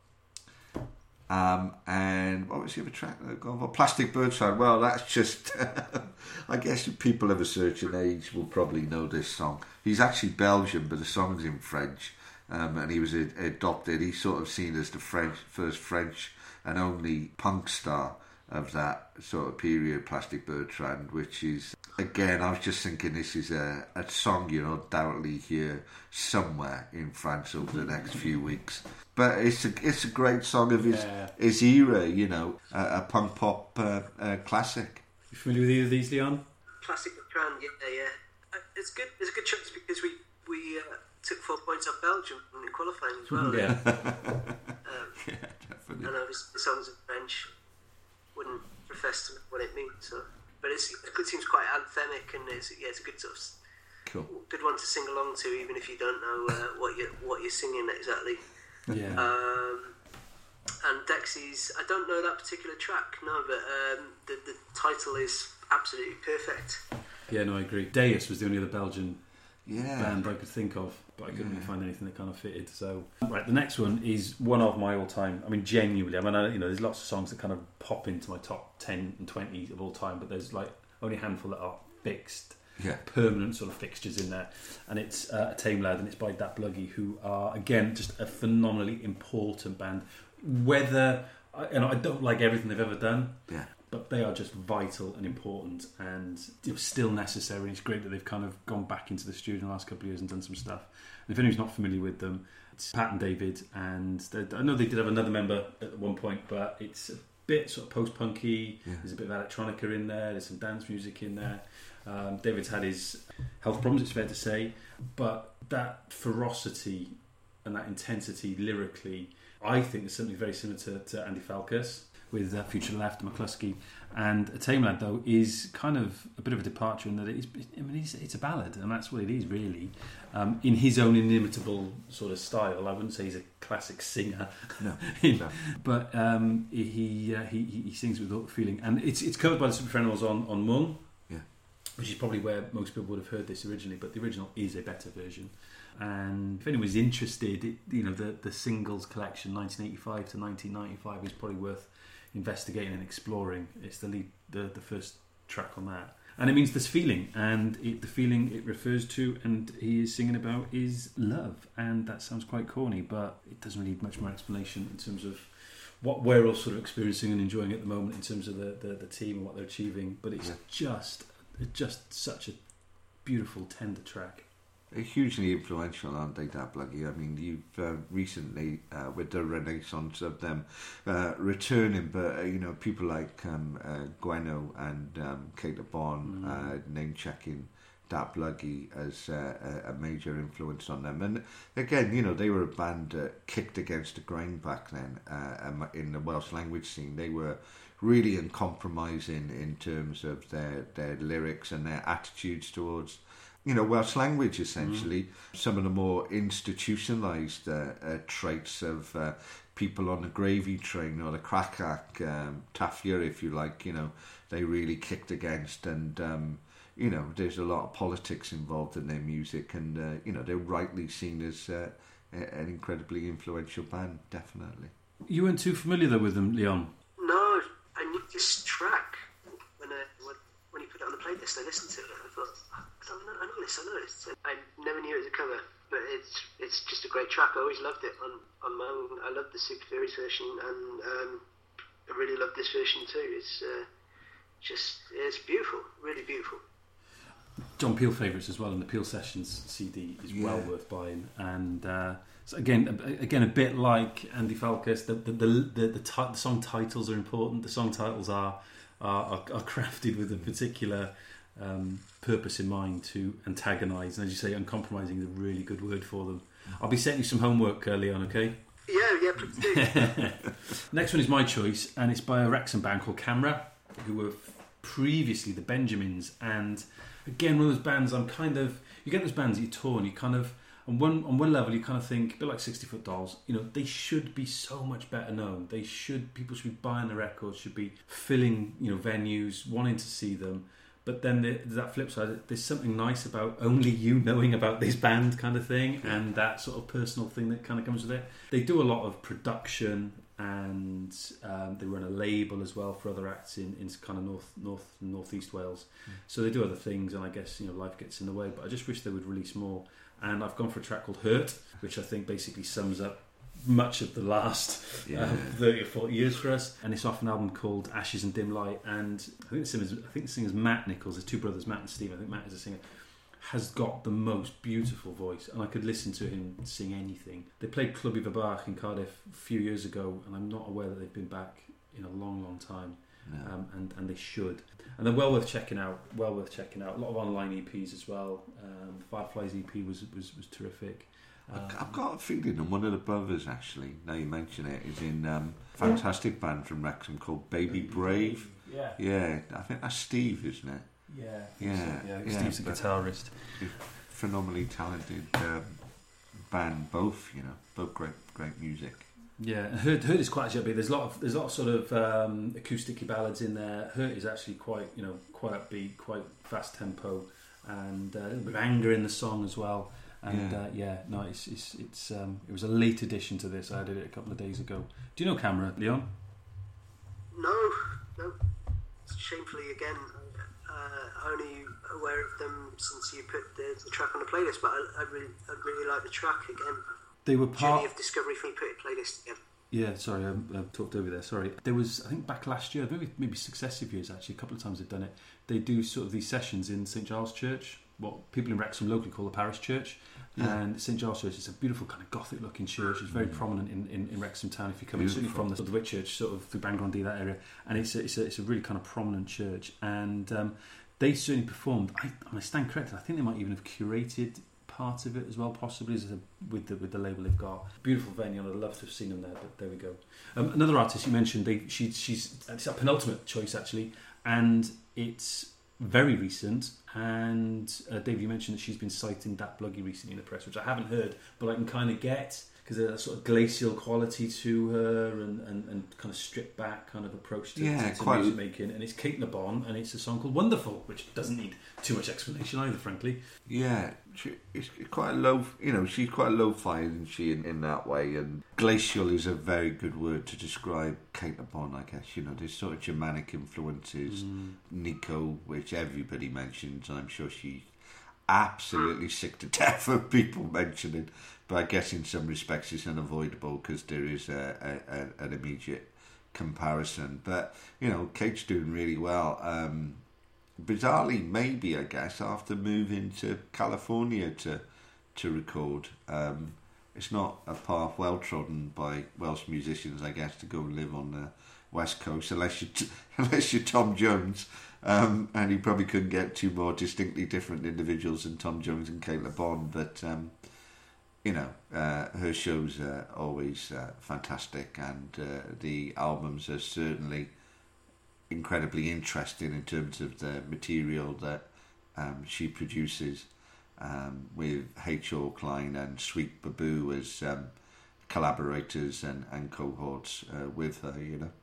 And what was the other track that I've gone for? Plastic Birdsong. Well, that's just I guess people of a certain age will probably know this song. He's actually Belgian, but the song's in French, and he was adopted. He's sort of seen as the first French and only punk star of that sort of period, Plastic Bertrand, which is, again, I was just thinking this is a song you'll undoubtedly hear somewhere in France over the next few weeks. But it's a great song of his era, a punk pop classic. You familiar with either of these, Leon? Plastic Bertrand, yeah. It's good. There's a good chance because we took 4 points off Belgium in qualifying as well. Yeah. Yeah, definitely. I know the songs in French wouldn't profess to know what it means, but it seems quite anthemic, and it's a good sort of good one to sing along to, even if you don't know what you're singing exactly. Yeah. And Dexys, I don't know that particular track, no, but the title is absolutely perfect. Yeah, no, I agree. Deus was the only other Belgian band I could think of, but I couldn't really find anything that kind of fitted. So, right, the next one is one of my all-time. I mean, genuinely. There's lots of songs that kind of pop into my top 10 and 20 of all time, but there's like only a handful that are fixed, permanent sort of fixtures in there. And it's a Tame Lad, and it's by Dat Bluggy, who are again just a phenomenally important band. Whether I don't like everything they've ever done, but they are just vital and important, and still necessary. It's great that they've kind of gone back into the studio in the last couple of years and done some stuff. And if anyone's not familiar with them, it's Pat and David, and I know they did have another member at one point, but it's a bit sort of post-punky. There's a bit of electronica in there. There's some dance music in there. David's had his health problems, it's fair to say, but that ferocity and that intensity lyrically, I think there's something very similar to Andy Falkers with Future Left and McCluskey. And A Tame Lad, though, is kind of a bit of a departure in that it's a ballad, and that's what it is, really. In his own inimitable sort of style. I wouldn't say he's a classic singer. No. But he sings with all the feeling. And it's covered by the Superfriendals on Mung, which is probably where most people would have heard this originally, but the original is a better version. And if anyone's interested, the singles collection 1985 to 1995 is probably worth investigating and exploring. It's the first track on that, and it means this feeling, and the feeling it refers to and he is singing about is love. And that sounds quite corny, but it doesn't need much more explanation in terms of what we're all sort of experiencing and enjoying at the moment in terms of the team and what they're achieving. But it's just such a beautiful, tender track. Hugely influential, aren't they, Dat Bluggy? I mean, you've recently, with the renaissance of them returning, but people like Gweno and Kate LeBon name-checking Dat Bluggy as a major influence on them. And again, they were a band that kicked against the grain back then in the Welsh language scene. They were really uncompromising in terms of their lyrics and their attitudes towards Welsh language, essentially. Some of the more institutionalised traits of people on the gravy train or the Crackhack, Tafia, if you like, they really kicked against, and there's a lot of politics involved in their music, and they're rightly seen as an incredibly influential band, definitely. You weren't too familiar though with them, Leon? No, I knew this track when you put it on the playlist. I listened to it. I thought, I know this. I never knew it was a cover, but it's just a great track. I always loved it on my own. I loved the Super Furious version, and I really love this version too. It's beautiful, really beautiful. John Peel favourites as well, and the Peel Sessions CD is well worth buying. And so again, a bit like Andy Falkes, the song titles are important. The song titles are crafted with a particular purpose in mind to antagonise, and as you say, uncompromising is a really good word for them. I'll be setting you some homework, Leon, okay? Yeah, please do. Next one is my choice, and it's by a Wrexham band called Camera, who were previously the Benjamins. And again, one of those bands you get those bands that you tour and you kind of, on one level you kind of think, a bit like 60 Foot Dolls, they should be so much better known. People should be buying the records, should be filling, venues, wanting to see them. But then there's that flip side. There's something nice about only you knowing about this band kind of thing, and that sort of personal thing that kind of comes with it. They do a lot of production, and they run a label as well for other acts in kind of northeast Wales. So they do other things, and I guess life gets in the way. But I just wish they would release more. And I've gone for a track called Hurt, which I think basically sums up much of the last 30 or 40 years for us. And it's off an album called Ashes and Dim Light. And I think the singer's Matt Nichols. There's two brothers, Matt and Steve. I think Matt is a singer. Has got the most beautiful voice, and I could listen to him sing anything. They played Club Iver Bach in Cardiff a few years ago, and I'm not aware that they've been back in a long, long time. No. And they should. And they're well worth checking out. A lot of online EPs as well. Fireflies EP was terrific. I've got a feeling that one of the brothers, actually, now you mention it, is in a fantastic band from Wrexham called Baby Brave. Yeah, I think that's Steve, isn't it? Yeah. Steve's a guitarist. Phenomenally talented band, both great music. Yeah, and Hurt is quite upbeat. There's a lot of sort of acoustic ballads in there. Hurt is actually quite upbeat, quite fast tempo, and a little bit of anger in the song as well. And it was a late addition to this. I did it a couple of days ago. Do you know Camera, Leon? No. Shamefully, again, only aware of them since you put the track on the playlist. But I really like the track again. They were part journey of discovery for you put a playlist together. Yeah, sorry, I talked over there. Sorry. There was, I think, back last year, maybe successive years actually. A couple of times they've done it. They do sort of these sessions in St Giles Church, what people in Wrexham locally call the parish church. Yeah. And St Giles Church is a beautiful kind of Gothic-looking church. It's very prominent in Wrexham town. If you come in, certainly from the Whitchurch, sort of through Bangor-on-Dee, that area, and it's a really kind of prominent church. And they certainly performed. I stand corrected. I think they might even have curated part of it as well, possibly with the label they've got. Beautiful venue, and I'd love to have seen them there. But there we go. Another artist you mentioned. It's a penultimate choice actually, and it's very recent. And David, you mentioned that she's been citing Dat Bluggy recently in the press, which I haven't heard, but I can kind of get, because there's a sort of glacial quality to her and kind of stripped back kind of approach to music making. And it's Kate Le Bon, and it's a song called Wonderful, which doesn't need too much explanation either, frankly. Yeah, it's quite a low, she's quite lo-fi, isn't she, in that way. And glacial is a very good word to describe Kate Le Bon, I guess. There's sort of Germanic influences, Nico, which everybody mentions, and I'm sure she's absolutely sick to death of people mentioning. But I guess in some respects it's unavoidable because there is an immediate comparison. But, Kate's doing really well. Bizarrely, maybe, I guess, after moving to California to record. It's not a path well trodden by Welsh musicians, I guess, to go and live on the West Coast, unless you're Tom Jones. And you probably couldn't get two more distinctly different individuals than Tom Jones and Kate Le Bon. But, her shows are always fantastic, and the albums are certainly incredibly interesting in terms of the material that she produces. with H.O. Klein and Sweet Baboo as collaborators and cohorts with her, you know.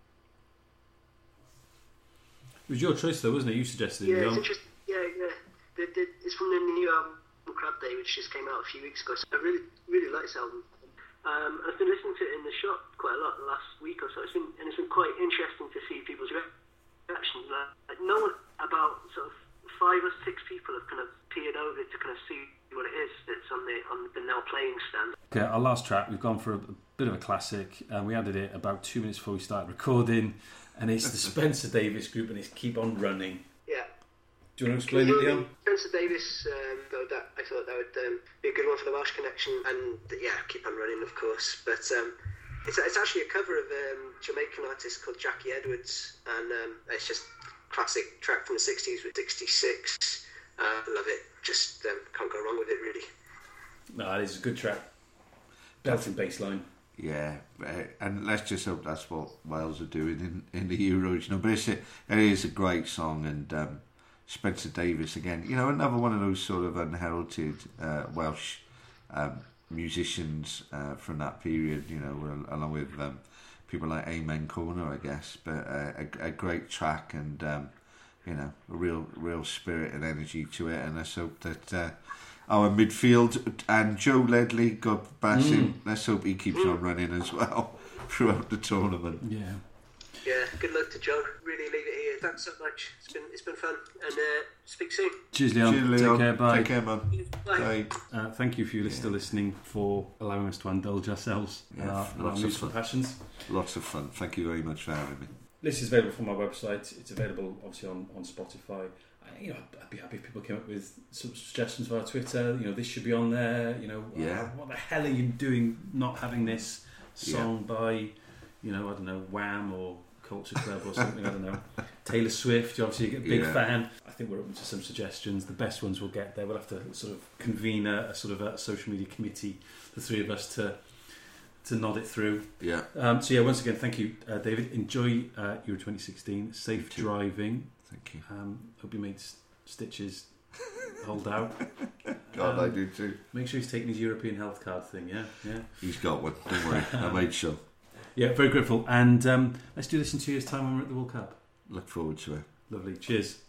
It was your choice, though, wasn't it? You suggested it. Yeah, it's interesting. Yeah. It's from the new album Crab Day, which just came out a few weeks ago. So I really like this album. I've been listening to it in the shop quite a lot the last week or so. It's been quite interesting to see people's reactions. Like no one, about sort of 5 or 6 people have kind of peered over to kind of see what it is that's on the now playing stand. Okay, our last track, we've gone for a bit of a classic. We added it about 2 minutes before we started recording, and it's the Spencer Davis Group, and it's Keep On Running. Yeah. Do you want to explain it, Liam? Spencer Davis, I thought that would be a good one for the Welsh connection, and Keep On Running, of course. But it's actually a cover of a Jamaican artist called Jackie Edwards, and it's just a classic track from the 60s with 66. Love it. Just can't go wrong with it, really. No, it is a good track. Belting bass line. Yeah, and let's just hope that's what Wales are doing in the Euros, you know. But it is a great song, and Spencer Davis again, you know, another one of those sort of unheralded Welsh musicians from that period, you know, along with people like Amen Corner, I guess. But a great track, and you know, a real spirit and energy to it. And let's hope that our midfield and Joe Ledley, God bless him, let's hope he keeps on running as well throughout the tournament. Yeah, good luck to Joe. Really leave it here. Thanks so much. It's been fun, and speak soon. Cheers, Leon. Take care. Bye. Take care, man. Bye. Thank you if you're still listening, for allowing us to indulge ourselves in our musical passions. Lots of fun. Thank you very much for having me. This is available from my website. It's available obviously on Spotify. You know, I'd be happy if people came up with some suggestions via Twitter. You know, this should be on there. You know, what the hell are you doing not having this song by, you know, I don't know, Wham or Culture Club or something, I don't know. Taylor Swift, you're obviously a big fan. I think we're open to some suggestions. The best ones we'll get there. We'll have to sort of convene a social media committee, the three of us, to nod it through. Yeah. Once again, thank you, David. Enjoy Euro 2016. Safe driving. Thank you. Hope you made stitches hold out. God, I do too. Make sure he's taking his European health card thing, yeah? He's got one, don't worry. I made sure. Yeah, very grateful. And let's do this in 2 years' time when we're at the World Cup. Look forward to it. Lovely. Cheers.